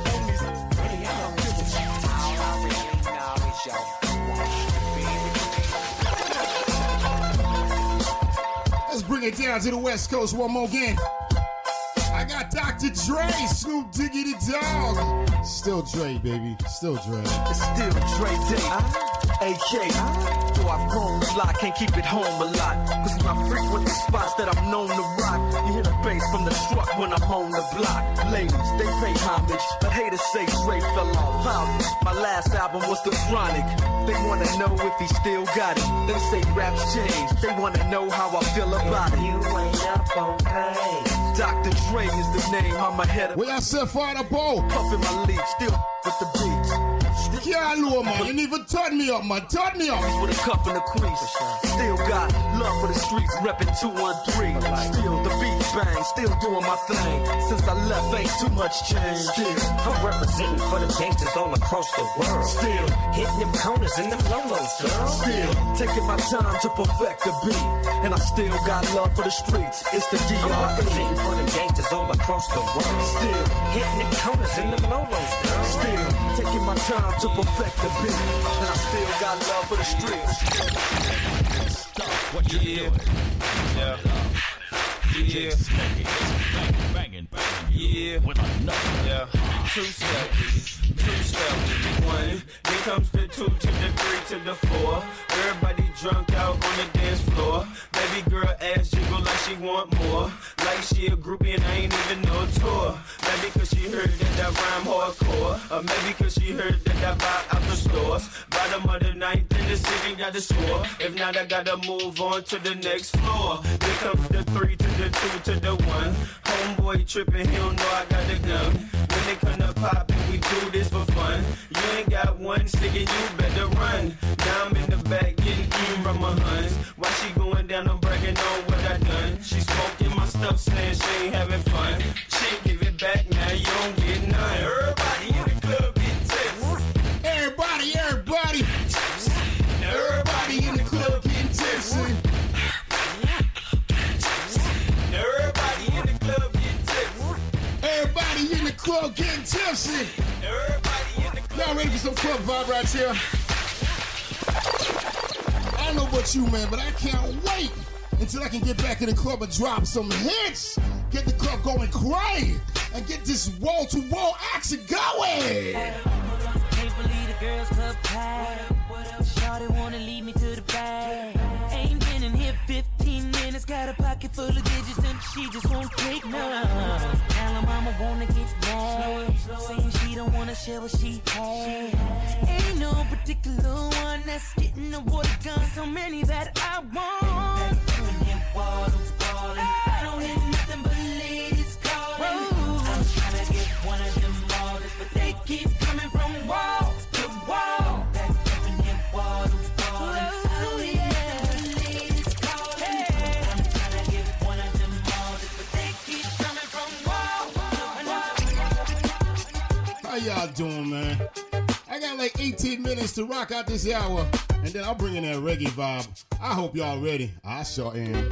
Speaker 6: Let's bring it down to the West Coast one more again. I got Dr. Dre, Snoop Diggity Dog. Still Dre, baby. Still Dre.
Speaker 24: It's still Dre Day. AK. Though I've grown a lot, can't keep it home a lot. Cause when I frequent the spots that I'm known to rock, you hear the bass from the truck when I'm on the block. Ladies, they pay homage, but haters say Dre fell off. My last album was The Chronic. They wanna know if he still got it. They say raps change, they wanna know how I feel about it. You ain't up on pain. Dr. Dre is the name, I'm ahead of.
Speaker 6: Where I said fire the ball.
Speaker 24: Puffin' my leaf, still with the beats.
Speaker 6: Yeah, low, man. You need to turn me up, man. Turn me up.
Speaker 24: With a cup and a crease. Still got love for the streets, reppin' 213. Still the beats bang, still doing my thing. Since I left, ain't too much change. Still,
Speaker 9: I'm representing for the gangsters all across the world.
Speaker 24: Still,
Speaker 9: hitting them corners and them lolos, girl.
Speaker 24: Still, taking my time to perfect the beat. And I still got love for the streets. It's the
Speaker 9: I'm representing
Speaker 24: D.R.E.
Speaker 9: for the gangsters all across the world.
Speaker 24: Still,
Speaker 9: hitting them corners and them lolos, girl.
Speaker 24: Still, taking my time to perfect the beat. And I still got love for the streets.
Speaker 12: Stop what you're doing.
Speaker 15: Yeah.
Speaker 12: DJ Smokey is banging,
Speaker 15: Yeah.
Speaker 12: with another.
Speaker 15: Yeah. Two step. One. Then comes the 2 to the 3 to the 4. Everybody drunk out on the dance floor. Baby girl ass jiggle like she want more. Like she a groupie and I ain't even no tour. Maybe cause she heard that I rhyme hardcore. Or maybe cause she heard that I buy out the stores. Bottom of the ninth in the city got the score. If not, I gotta move on to the next floor. Then comes the 3 to the 2 to the 1. Homeboy tripping, he don't know I got the gun. When they come to pop and we do this for fun. You ain't got one sticker, you better run. Now I'm in the back getting eaten from my huns. While she going down, I'm bragging on what I done. She smoking my stuff, saying she ain't having fun. She give it back, now you don't get none. Everybody in the club get tipsy.
Speaker 6: Everybody.
Speaker 15: Everybody in the club getting tipsy. Everybody in the club getting tipsy.
Speaker 6: Everybody in the club getting tipsy. Y'all ready for some club vibe right here? I don't know about you, man, but I can't wait until I can get back in the club and drop some hits. Get the club going crazy and get this wall-to-wall action going.
Speaker 11: Can't believe the girls club packed. Shawty wanna lead me to the bag. Ain't been in here 15 minutes. Got a pocket full of digits and she just won't take none. Now mama wanna get mad, saying she don't wanna share what she had. Ain't no particular one that's getting the water gun. So many that I want. I don't hear nothing but ladies calling. I'm trying to get one of them all, but they keep coming from wall to wall.
Speaker 6: How y'all doing, man? I got like 18 minutes to rock out this hour, and then I'll bring in that reggae vibe. I hope y'all ready. I sure am.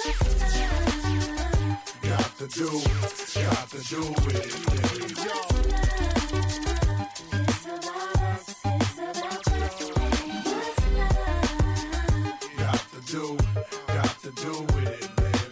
Speaker 2: Got to do it. Got to do it.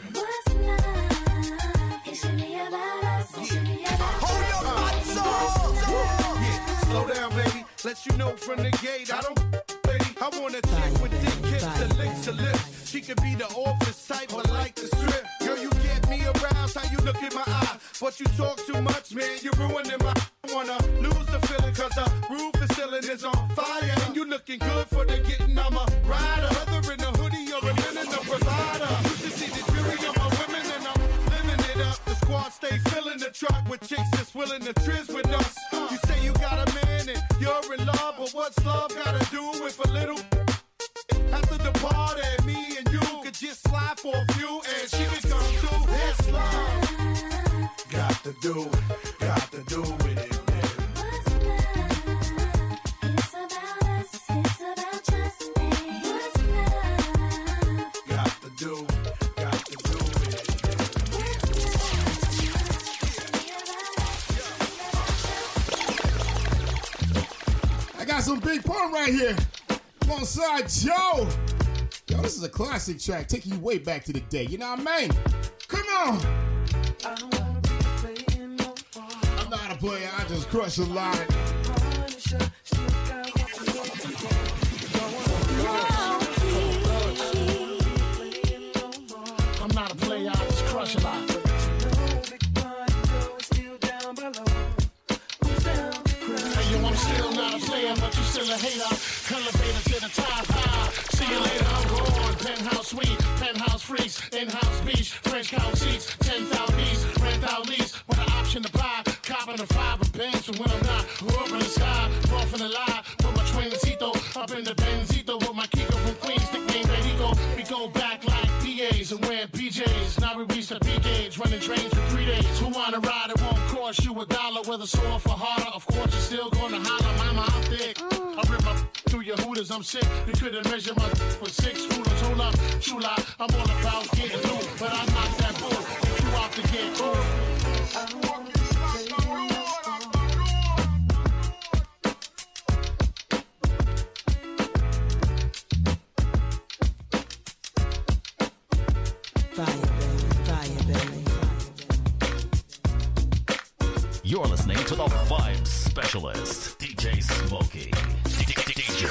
Speaker 14: Slow down, baby. Let you know from the gate, I don't lady. I want a chick with thick hips and licks her lips. She could be the office type, but like the strip. Girl, you get me aroused, how you look in my eye. But you talk too much, man, you're ruining my. I wanna lose the feeling, cause the roof is ceiling is on fire. And you looking good for the getting, I'm a rider. Whether in a hoodie or a linen, a provider. You should see the jury of my women, and I'm living it up. The squad stay filling the truck with chicks that's willing to trizz with us. You say you got a man and you're in love, but what's love gotta do with a little? After the party, me and you could just slide for a few, and she could come to this love.
Speaker 2: Got to do it, baby.
Speaker 6: I got some Big Pun right here. Alongside Joe. Yo, this is a classic track taking you way back to the day. You know what I mean? Come on. I'm not a player. I just crush a lot.
Speaker 17: I'm not a player. I just crush a lot. Hey, yo, I'm still not a player, but you still a hater. Elevator to the top high. See you later, I'm gone. Penthouse suite, penthouse freaks, in-house beach, French couch seats, 10,000 East, rent out lease, with an option to buy. Copping the 5 of Benz, so when I'm not, up in the sky, off in the lie, with my twincito, up in the Benzito, with my Kiko from Queens, nickname Redico. We go back like PAs and wear PJs. Now we reach
Speaker 6: the P-gauge, running trains for 3 days. Who wanna ride? It won't cost you $1. Whether sore or harder, of course you're still gonna holler. Mama, I'm thick. I rip my through your hooters, I'm sick. You couldn't measure my with 6 rulers. Hold up, chula, I'm all about getting through, but I'm not that bull. If you out to get cool.
Speaker 12: You're listening to the Vibe Specialist, DJ Smokey. DJ.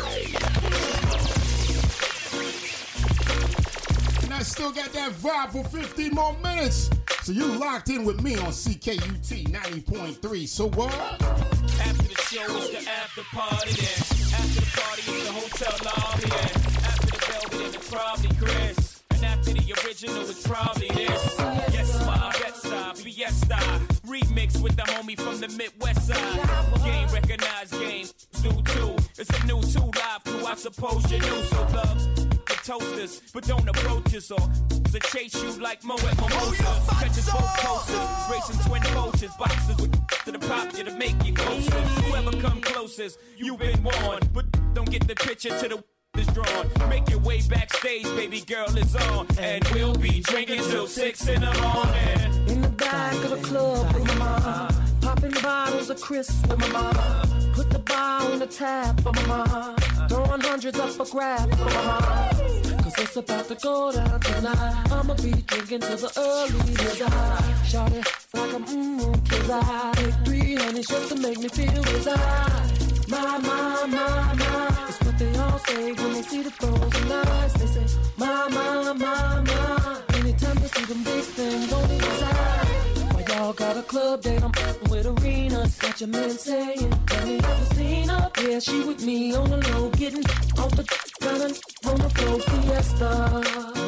Speaker 6: And I still got that vibe for 15 more minutes. So you locked in with me on CKUT 90.3. So what?
Speaker 15: After the show is the after party then. After the party is the hotel lobby then. After the Belvedere it's probably Chris. And after the original it's probably this. Yes, my Bed-Stuy, Fiesta. Remix with the homie from the Midwest side. Game recognized, game do too. It's a new 2 live crew, I suppose you knew. So thugs, the toasters, but don't approach us or to chase you like Mo at Mimosa. Catching both coasters, racing twin coaches, boxes with to the pop you to make you closer. Whoever come closest, you've been warned, but don't get the picture to the is drawn. Make your way backstage, baby girl is on, and we'll be drinking till 6 in the morning.
Speaker 11: In the back of the club with my mom, popping bottles of crisps with my mom. Put the bar on the tab for my mom, throwing hundreds up for grab for my mom. Cause it's about to go down tonight. I'ma be drinking till the early desire. Shout it like I'm cause I take 3 honeys just to make me feel desire. My, it's what they all say when they see the frozen eyes. They say, my. Anytime they see them big things on the inside. Why y'all got a club date? I'm with arenas. Got your man saying, tell me have you seen her? Yeah, she with me on the low, getting off the down on the floor. Fiesta.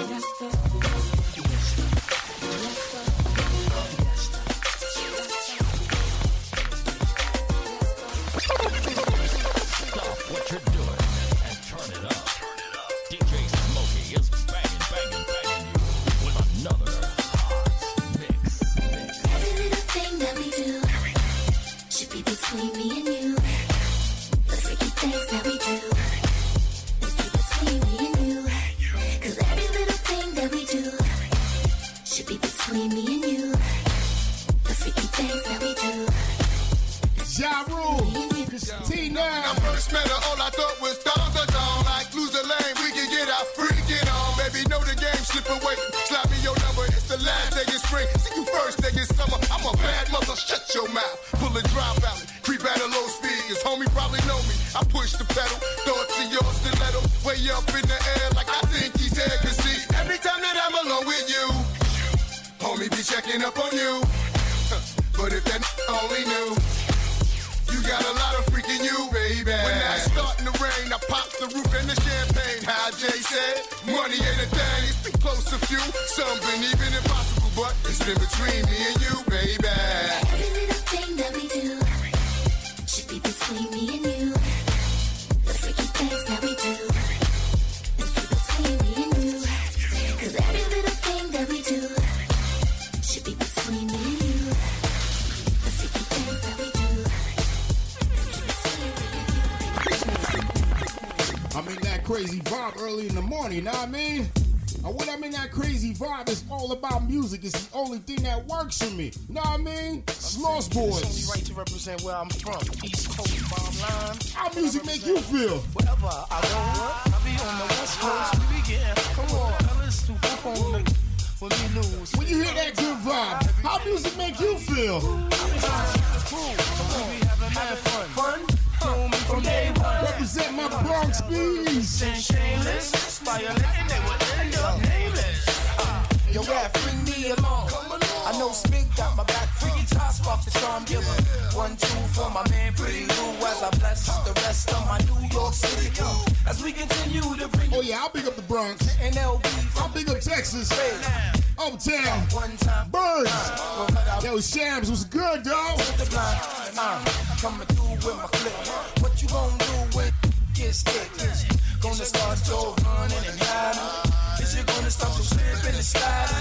Speaker 12: What you're doing and turn it up. DJ Smokey is banging you with another hot mix.
Speaker 19: Every little thing that we do should be between me and you. The freaky things that we do is be between me and you. Cause every little thing that we do should be between me and you. The freaky things that we do.
Speaker 6: Ja Rule, Christina.
Speaker 14: When I first met her, all I thought was down. Like lose the lane, we can get our freaking on. Baby, know the game, slip away. Slap me your number, it's the last day of spring. See you first day of summer. I'm a bad mother, shut your mouth. Pull a drop out, creep at a low speed. His homie probably know me. I push the pedal, thoughts in your stiletto. Way up in the air like I think he's there. Cause see, every time that I'm alone with you, homie be checking up on you. But if that only knew, you got a lot of freaking you, baby. When that's starting to rain, I pop the roof and the champagne. How Jay said, money ain't a thing. It's been close to few. Some been even impossible, but it's been between me and you, baby.
Speaker 19: Every little thing that we do should be between me and you. The freaky things that we do is be between me and you. Cause every little thing that we do should be between me and you. The freaky things that we do.
Speaker 6: I'm in that crazy vibe early in the morning, you know what I mean? And when I'm in that crazy vibe, it's all about music. It's the only thing that works for me. You know what I mean? Lost Boys.
Speaker 10: It's only right to represent where I'm from. East Coast, bomb line.
Speaker 6: How music make you feel?
Speaker 10: Whatever I go, I be on the West Coast. We be getting, come on, fellas, to up on the, when we lose.
Speaker 6: When you hear that good vibe, how music make you feel?
Speaker 10: Come on, we be having fun. From day one.
Speaker 6: Represent my Bronx bees.
Speaker 10: Shameless, violating, they would end up nameless.
Speaker 13: Yo, rap, bring me along. I know Spig got my back. Freaky top spark the charm giver. 1, 2 for my man Pretty Lou as I bless the rest of my New York City crew. As we continue to bring.
Speaker 6: Oh yeah, I'll big up the Bronx.
Speaker 13: And LB.
Speaker 6: I'll big up Texas. Uptown. Birds. Yo, Shams was good, dog.
Speaker 13: Coming through with my clip. What you gonna do when gets thick? Gonna start your running and hiding? Is you gonna start your slipping and sliding?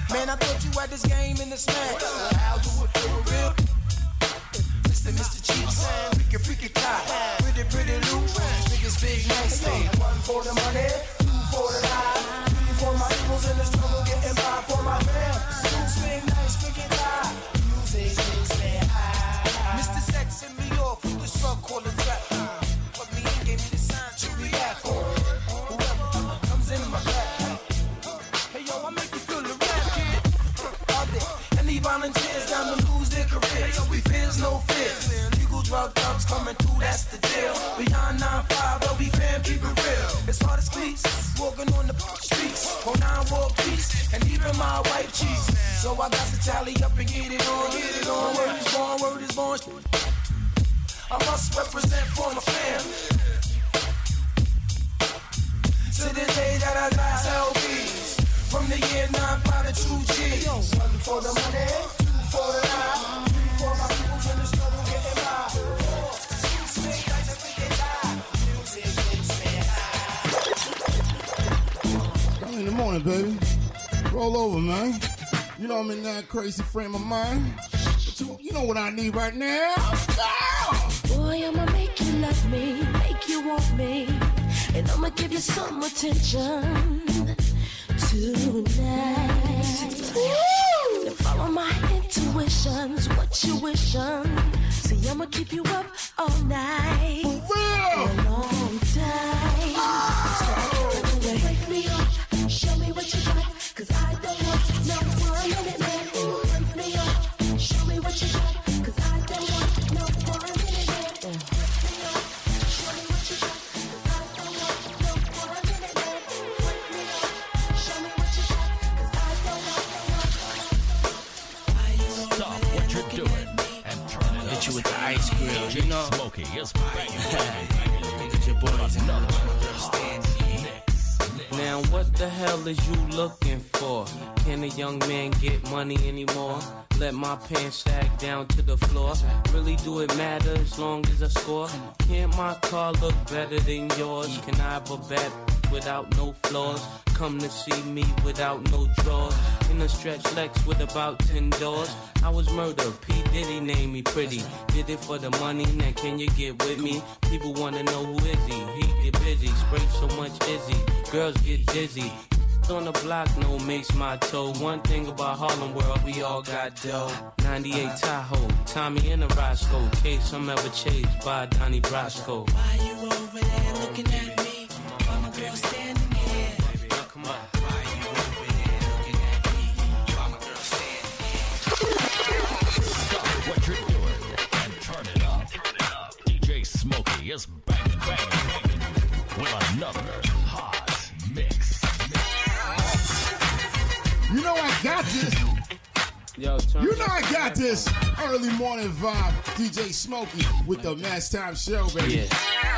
Speaker 13: Man, I thought you had this game in the smash. How do it feel real? Mr. Cheeks, freaky car, pretty loose, biggest big nice thing. One for the money, two for the life, three for my equals in the struggle, getting by for my fam. Two swing nice, freaky car, music makes me high. Mr. Sex in me off with the truck called the trap. But me and gave me the sign to react on. Whoever comes in my back. Hey yo, I make you feel the rap, kid. All day, any volunteers down to lose their careers. Yo, we fears no fears. Legal drug thugs coming through, that's the deal. Beyond 9-5, LB fam, keep it real. It's hard as cleats, walking on the streets. On 9 walk beats, and even my wife cheats. So I got to tally up and get it on, get it on. Word is born. I must represent for my fam. To the day that I got LBs. From the year 9-5 to 2 G's. One for the money, two for the life, three for my peoples in the struggle getting by.
Speaker 5: Early in the morning, baby. Roll over, man. You know I'm in that crazy frame of mind. But you know what I need right now.
Speaker 4: Boy, I'ma make you love me, make you want me, and I'ma give you some attention tonight. Woo! Now follow my intuitions, what you wishin'. See, I'ma keep you up all night. For a long time. Break me off, show me what you got, 'cause I don't want no 1 minute man. Break me off, show me what you got, 'cause I don't want no 1 minute man. Break me off, show me what you got, 'cause I don't want no 1 minute man. Break me off, show me what you got, 'cause I don't want no.
Speaker 12: Stop what you're doing and turn it up.
Speaker 16: Hit you with the ice grill, you know.
Speaker 12: Smokey is banging.
Speaker 16: Get your boys in
Speaker 12: another
Speaker 18: Now what the hell is you looking for? Can a young man get money anymore? Let my pants sag down to the floor. Really do it matter as long as I score? Can't my car look better than yours? Can I have a bet without no flaws? Come to see me without no drawers. In a stretch Lex with about 10 doors. I was murdered, P. Diddy named me pretty. Did it for the money, now can you get with me? People wanna know who is he? He get busy, spray so much Izzy. Girls get dizzy. On the block, no makes my toe. One thing about Harlem World, we all got dough. 98 Tahoe, Tommy and a Roscoe. Case I'm ever chased by Donnie Brasco.
Speaker 11: Why you over there looking at me? While my girl standing here.
Speaker 18: Come on.
Speaker 11: Why you over there looking at me? While my girl standing here.
Speaker 12: Stop what you're doing and turn it up. DJ Smokey is banging with another hot mix.
Speaker 5: You know I got this.
Speaker 18: Yo,
Speaker 5: you know I got this. Early morning vibe. DJ Smokey with the Mass Time Show, baby.
Speaker 18: Yeah.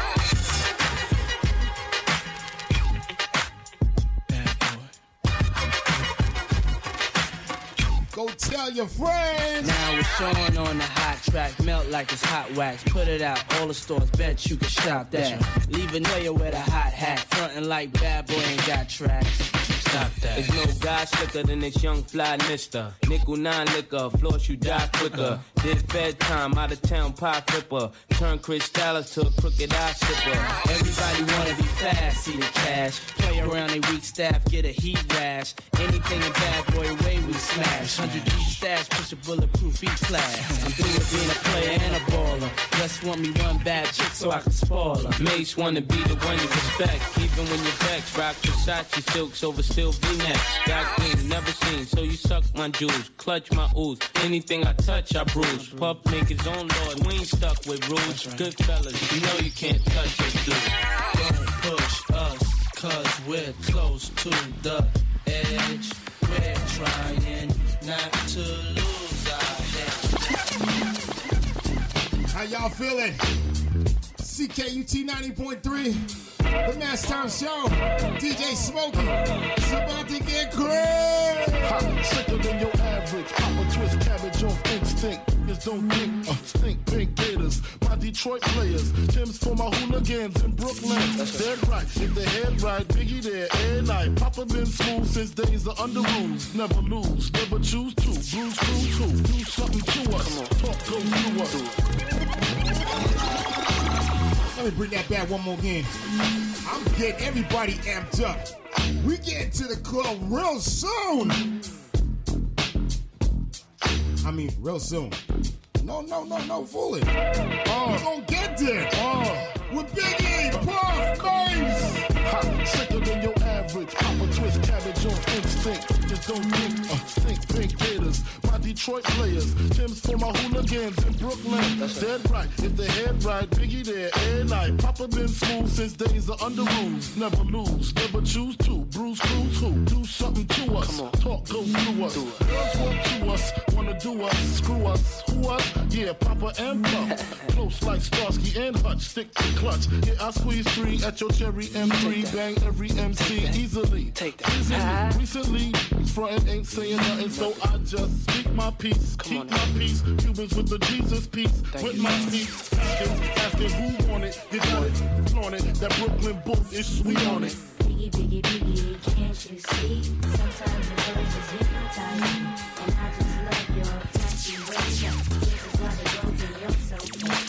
Speaker 5: Go tell your friends.
Speaker 18: Now it's showing on the hot track, melt like it's hot wax. Put it out, all the stores, bet you can shop that. Leave a nigga with a hot hat, frontin' like bad boy ain't got tracks. Stop that. There's no guy slicker than this young fly mister. Nickel 9 liquor, floss you die quicker. Did bedtime, out of town pie flipper. Turn Chris Dallas to a crooked eye sipper. Everybody wanna be fast, see the cash. Play around they weak staff, get a heat rash. Anything in bad boy way we smash. 100 deep stash, push a bulletproof E-class. I'm through with being a player and a baller. Just want me one bad chick so I can spoil her. Mace wanna be the one you respect. Even when you're vexed, rock Versace silks over still V-necks. Got clean, never seen, so you suck my jewels. Clutch my ooze, anything I touch I bruise. Puff make his own lord, we ain't stuck with rules. Good fellas, you know you can't touch us, dude.
Speaker 16: Don't push us, 'cause we're close to the edge. We're trying not to lose our head.
Speaker 5: How y'all feeling? CKUT 90.3, the Mass Time Show. DJ Smokey, it's about to get crazy.
Speaker 21: I'm sicker than your average. Pop a twist cabbage off instinct. Just don't think, stink pink gators. My
Speaker 6: Detroit players. Tim's for my hooligans in Brooklyn. That's dead right. If the head right, Biggie there, every night. Papa been smooth since days of under rules. Never lose, never choose to. Blues Clues too. Do something to us. Talk go through us.
Speaker 5: Let me bring that back one more again. I'm getting everybody amped up. We get to the club real soon. I mean, real soon. No, fooling. We're gonna get there. With Biggie, Puff, Bass.
Speaker 6: Sicker than your average. Papa twist cabbage on instinct. Just don't think pink gators. My Detroit players. Tim's for my hooligans in Brooklyn. That's dead right. If the head right, Biggie there every night. Papa been smooth since days of under rules. Never lose, never choose to. Bruce Cruz who? Do something to us. Talk go through us. Girls want to us, wanna do us, screw us, who us? Yeah, Papa and Puff. Close like Starsky and Hutch. Stick to clutch. Yeah, I squeeze 3 at your cherry M3. Bang every MC easily. Take that. Recently, frontin' ain't saying nothing, so I just speak my peace. Keep my peace. Cubans with the Jesus peace. With my peace. Asking who want it. You got it. Flaunt it. That Brooklyn bull is sweet on it.
Speaker 19: Biggie, biggie, biggie, can't you see? Sometimes the words just hypnotize me. And I just love your catchy ways. This is why they go to your soul.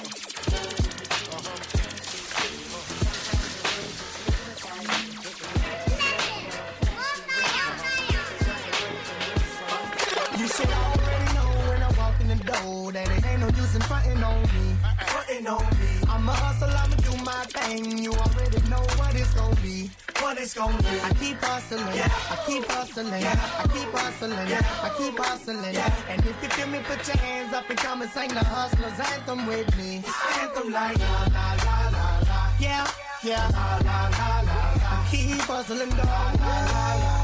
Speaker 3: You should already know when I walk in the door that it ain't no use in frontin' on me. Frontin' on me. I'm a hustle, I'ma do my thing. You already know what it's gon' be. What it's gon' be. I keep hustling, I keep hustling, I keep hustling, I keep hustling. And if you feel me, put your hands up and come and sing the hustler's anthem with me. It's anthem like la la la la la. Yeah, yeah, la la la la la. I keep hustling, dog. La la la.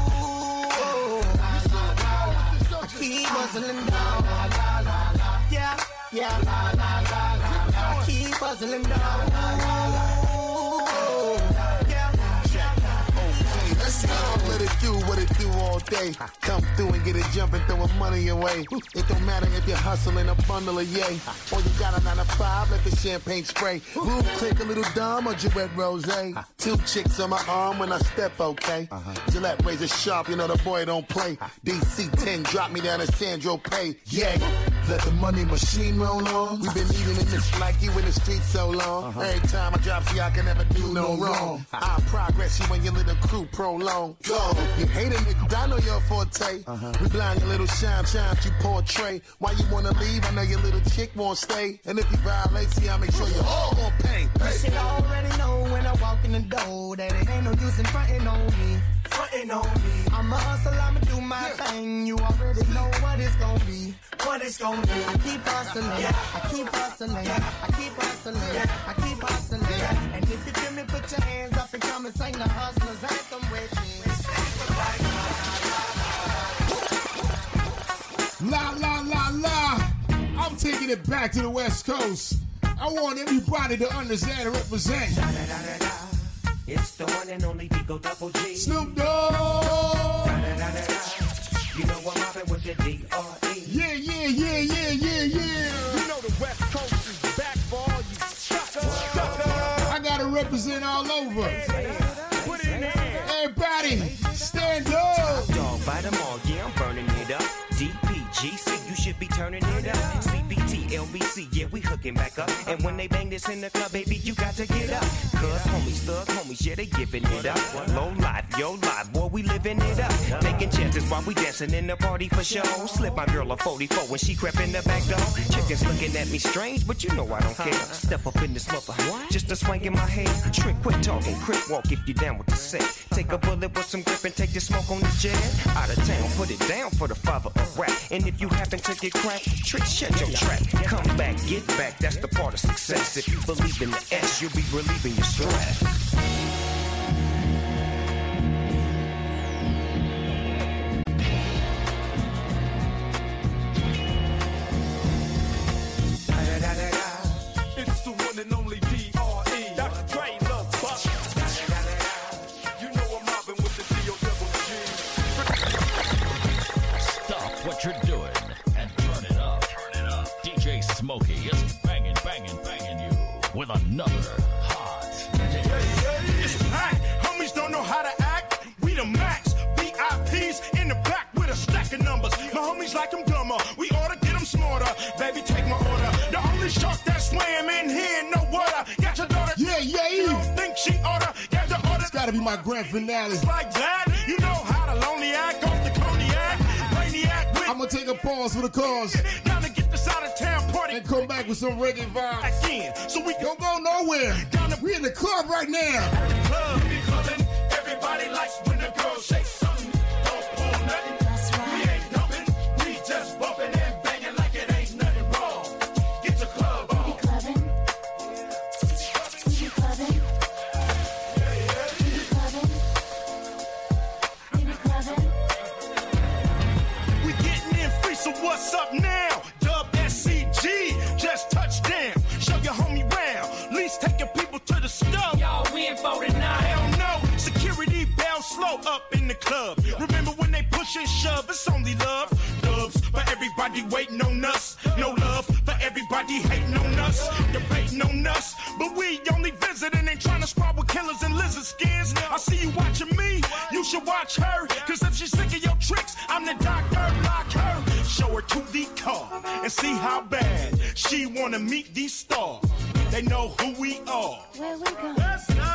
Speaker 3: Keep hustling down, la la la la. Yeah, yeah, la la la la la. Keep hustling down, la la la.
Speaker 20: Let's go. Let it do what it do all day. Come through and get it jumping, throwing money away. It don't matter if you're hustling a bundle of yay. Or you got a 9 to 5, let the champagne spray. Boom, click a little dumb or Gillette Rose. 2 chicks on my arm when I step, okay? Gillette razor sharp, you know the boy don't play. DC 10, drop me down to Sandro Pay. Yeah, let the money machine roll on. We've been eating in this like you in the street so long. Every time I drop, see I can never do no wrong. I progress you when your little crew prolong. Go, you hate a nigga, I know your forte. We blind your little shine, you portray. Why you wanna leave? I know your little chick won't stay. And if you violate, see I make sure you all gon' pay.
Speaker 3: You should already know when I walk in the door that it ain't no use in frontin' on me. Frontin' on me. I'm a hustle, I'ma do my thing. You already know what it's gon' be. What it's gon' be. I keep hustling, I keep hustling, I keep hustling, I keep hustling. And if you feel me, put your hands up and come and sing the hustler's anthem with me.
Speaker 5: La la la la. I'm taking it back to the West Coast. I want everybody to understand and represent.
Speaker 22: It's the one and only Digo Double G.
Speaker 5: Snoop Dogg.
Speaker 22: You know I'm mobbing with the D.R.E.
Speaker 5: Yeah, yeah, yeah, yeah, yeah, yeah.
Speaker 14: You know the West Coast is back for all you suckers.
Speaker 5: I gotta represent all over.
Speaker 14: Put it in the air.
Speaker 5: Everybody, stand up.
Speaker 22: Top dog, bite them all, yeah, I'm burning it up. DPGC, you should be turning it up. CBT, LBC, yeah, we hooking back up. And when they bang this in the club, baby, you got to get up. Cuz homies, thug homies, yeah, they giving it up. Low life, yo life, boy, we living it up. Taking chances while we dancing in the party for show. Slip my girl a 44 when she crept in the back door. Chickens looking at me strange, but you know I don't care. Step up in this mother, just a swank in my hair. Shrink, quit talking, crip walk if you down with the set. Take a bullet with some grip and take the smoke on the jet. Out of town, put it down for the father of rap. And if you happen to get cracked, trick, shut your trap. Come back, get back, that's the part of success. If you believe in the S, you'll be relieving your stress.
Speaker 14: It's the one and only D.R.E. Dr. Dre, Lil Buck. You know I'm mobbing with the D.O.G.
Speaker 12: Stop what you're doing and turn it up. DJ Smokey is banging, banging, banging you. with another hot mix.
Speaker 14: It's packed. Homies don't know how to act. We the max. VIPs in the back with a stack of numbers. My homies like them dumber. We oughta get them smarter. Baby, take my order. The only shark that swam in here, no water. Got your daughter.
Speaker 5: Yeah.
Speaker 14: You don't think she oughta get the order?
Speaker 5: It's gotta be my grand finale.
Speaker 14: It's like that. You know how to lonely act off the cognac. Brainiac with.
Speaker 5: I'm gonna take a pause for the cause.
Speaker 14: Down to get this out of town party.
Speaker 5: And come back with some reggae vibes.
Speaker 14: Again, so we
Speaker 5: don't go nowhere. We in the club right now.
Speaker 14: At the club, we clubbing. Everybody likes when the girl shakes something. Don't pull nothing.
Speaker 4: That's right.
Speaker 14: We ain't dumping. We just bumping and banging like it ain't nothing wrong. Get your club on.
Speaker 4: We be clubbing. We be clubbing. We be clubbing.
Speaker 14: We getting in free, so what's up now? Dub SCG, just touched down. Show your homie round. Least take your people to the stove.
Speaker 11: Y'all win for tonight.
Speaker 14: Hell no, security bound slow up in the club. Remember when they push and shove, it's only love. Dubs for everybody waiting on us. No love for everybody hating on us. Debating on us, but we only visiting and trying to squad with killers and lizard skins. I see you watching me, you should watch her. Cause if she's sick of your tricks, I'm the doctor, lock her. Show her to the car and see how bad she wanna meet these stars. They know who we are.
Speaker 4: Where we going?
Speaker 14: Let's go.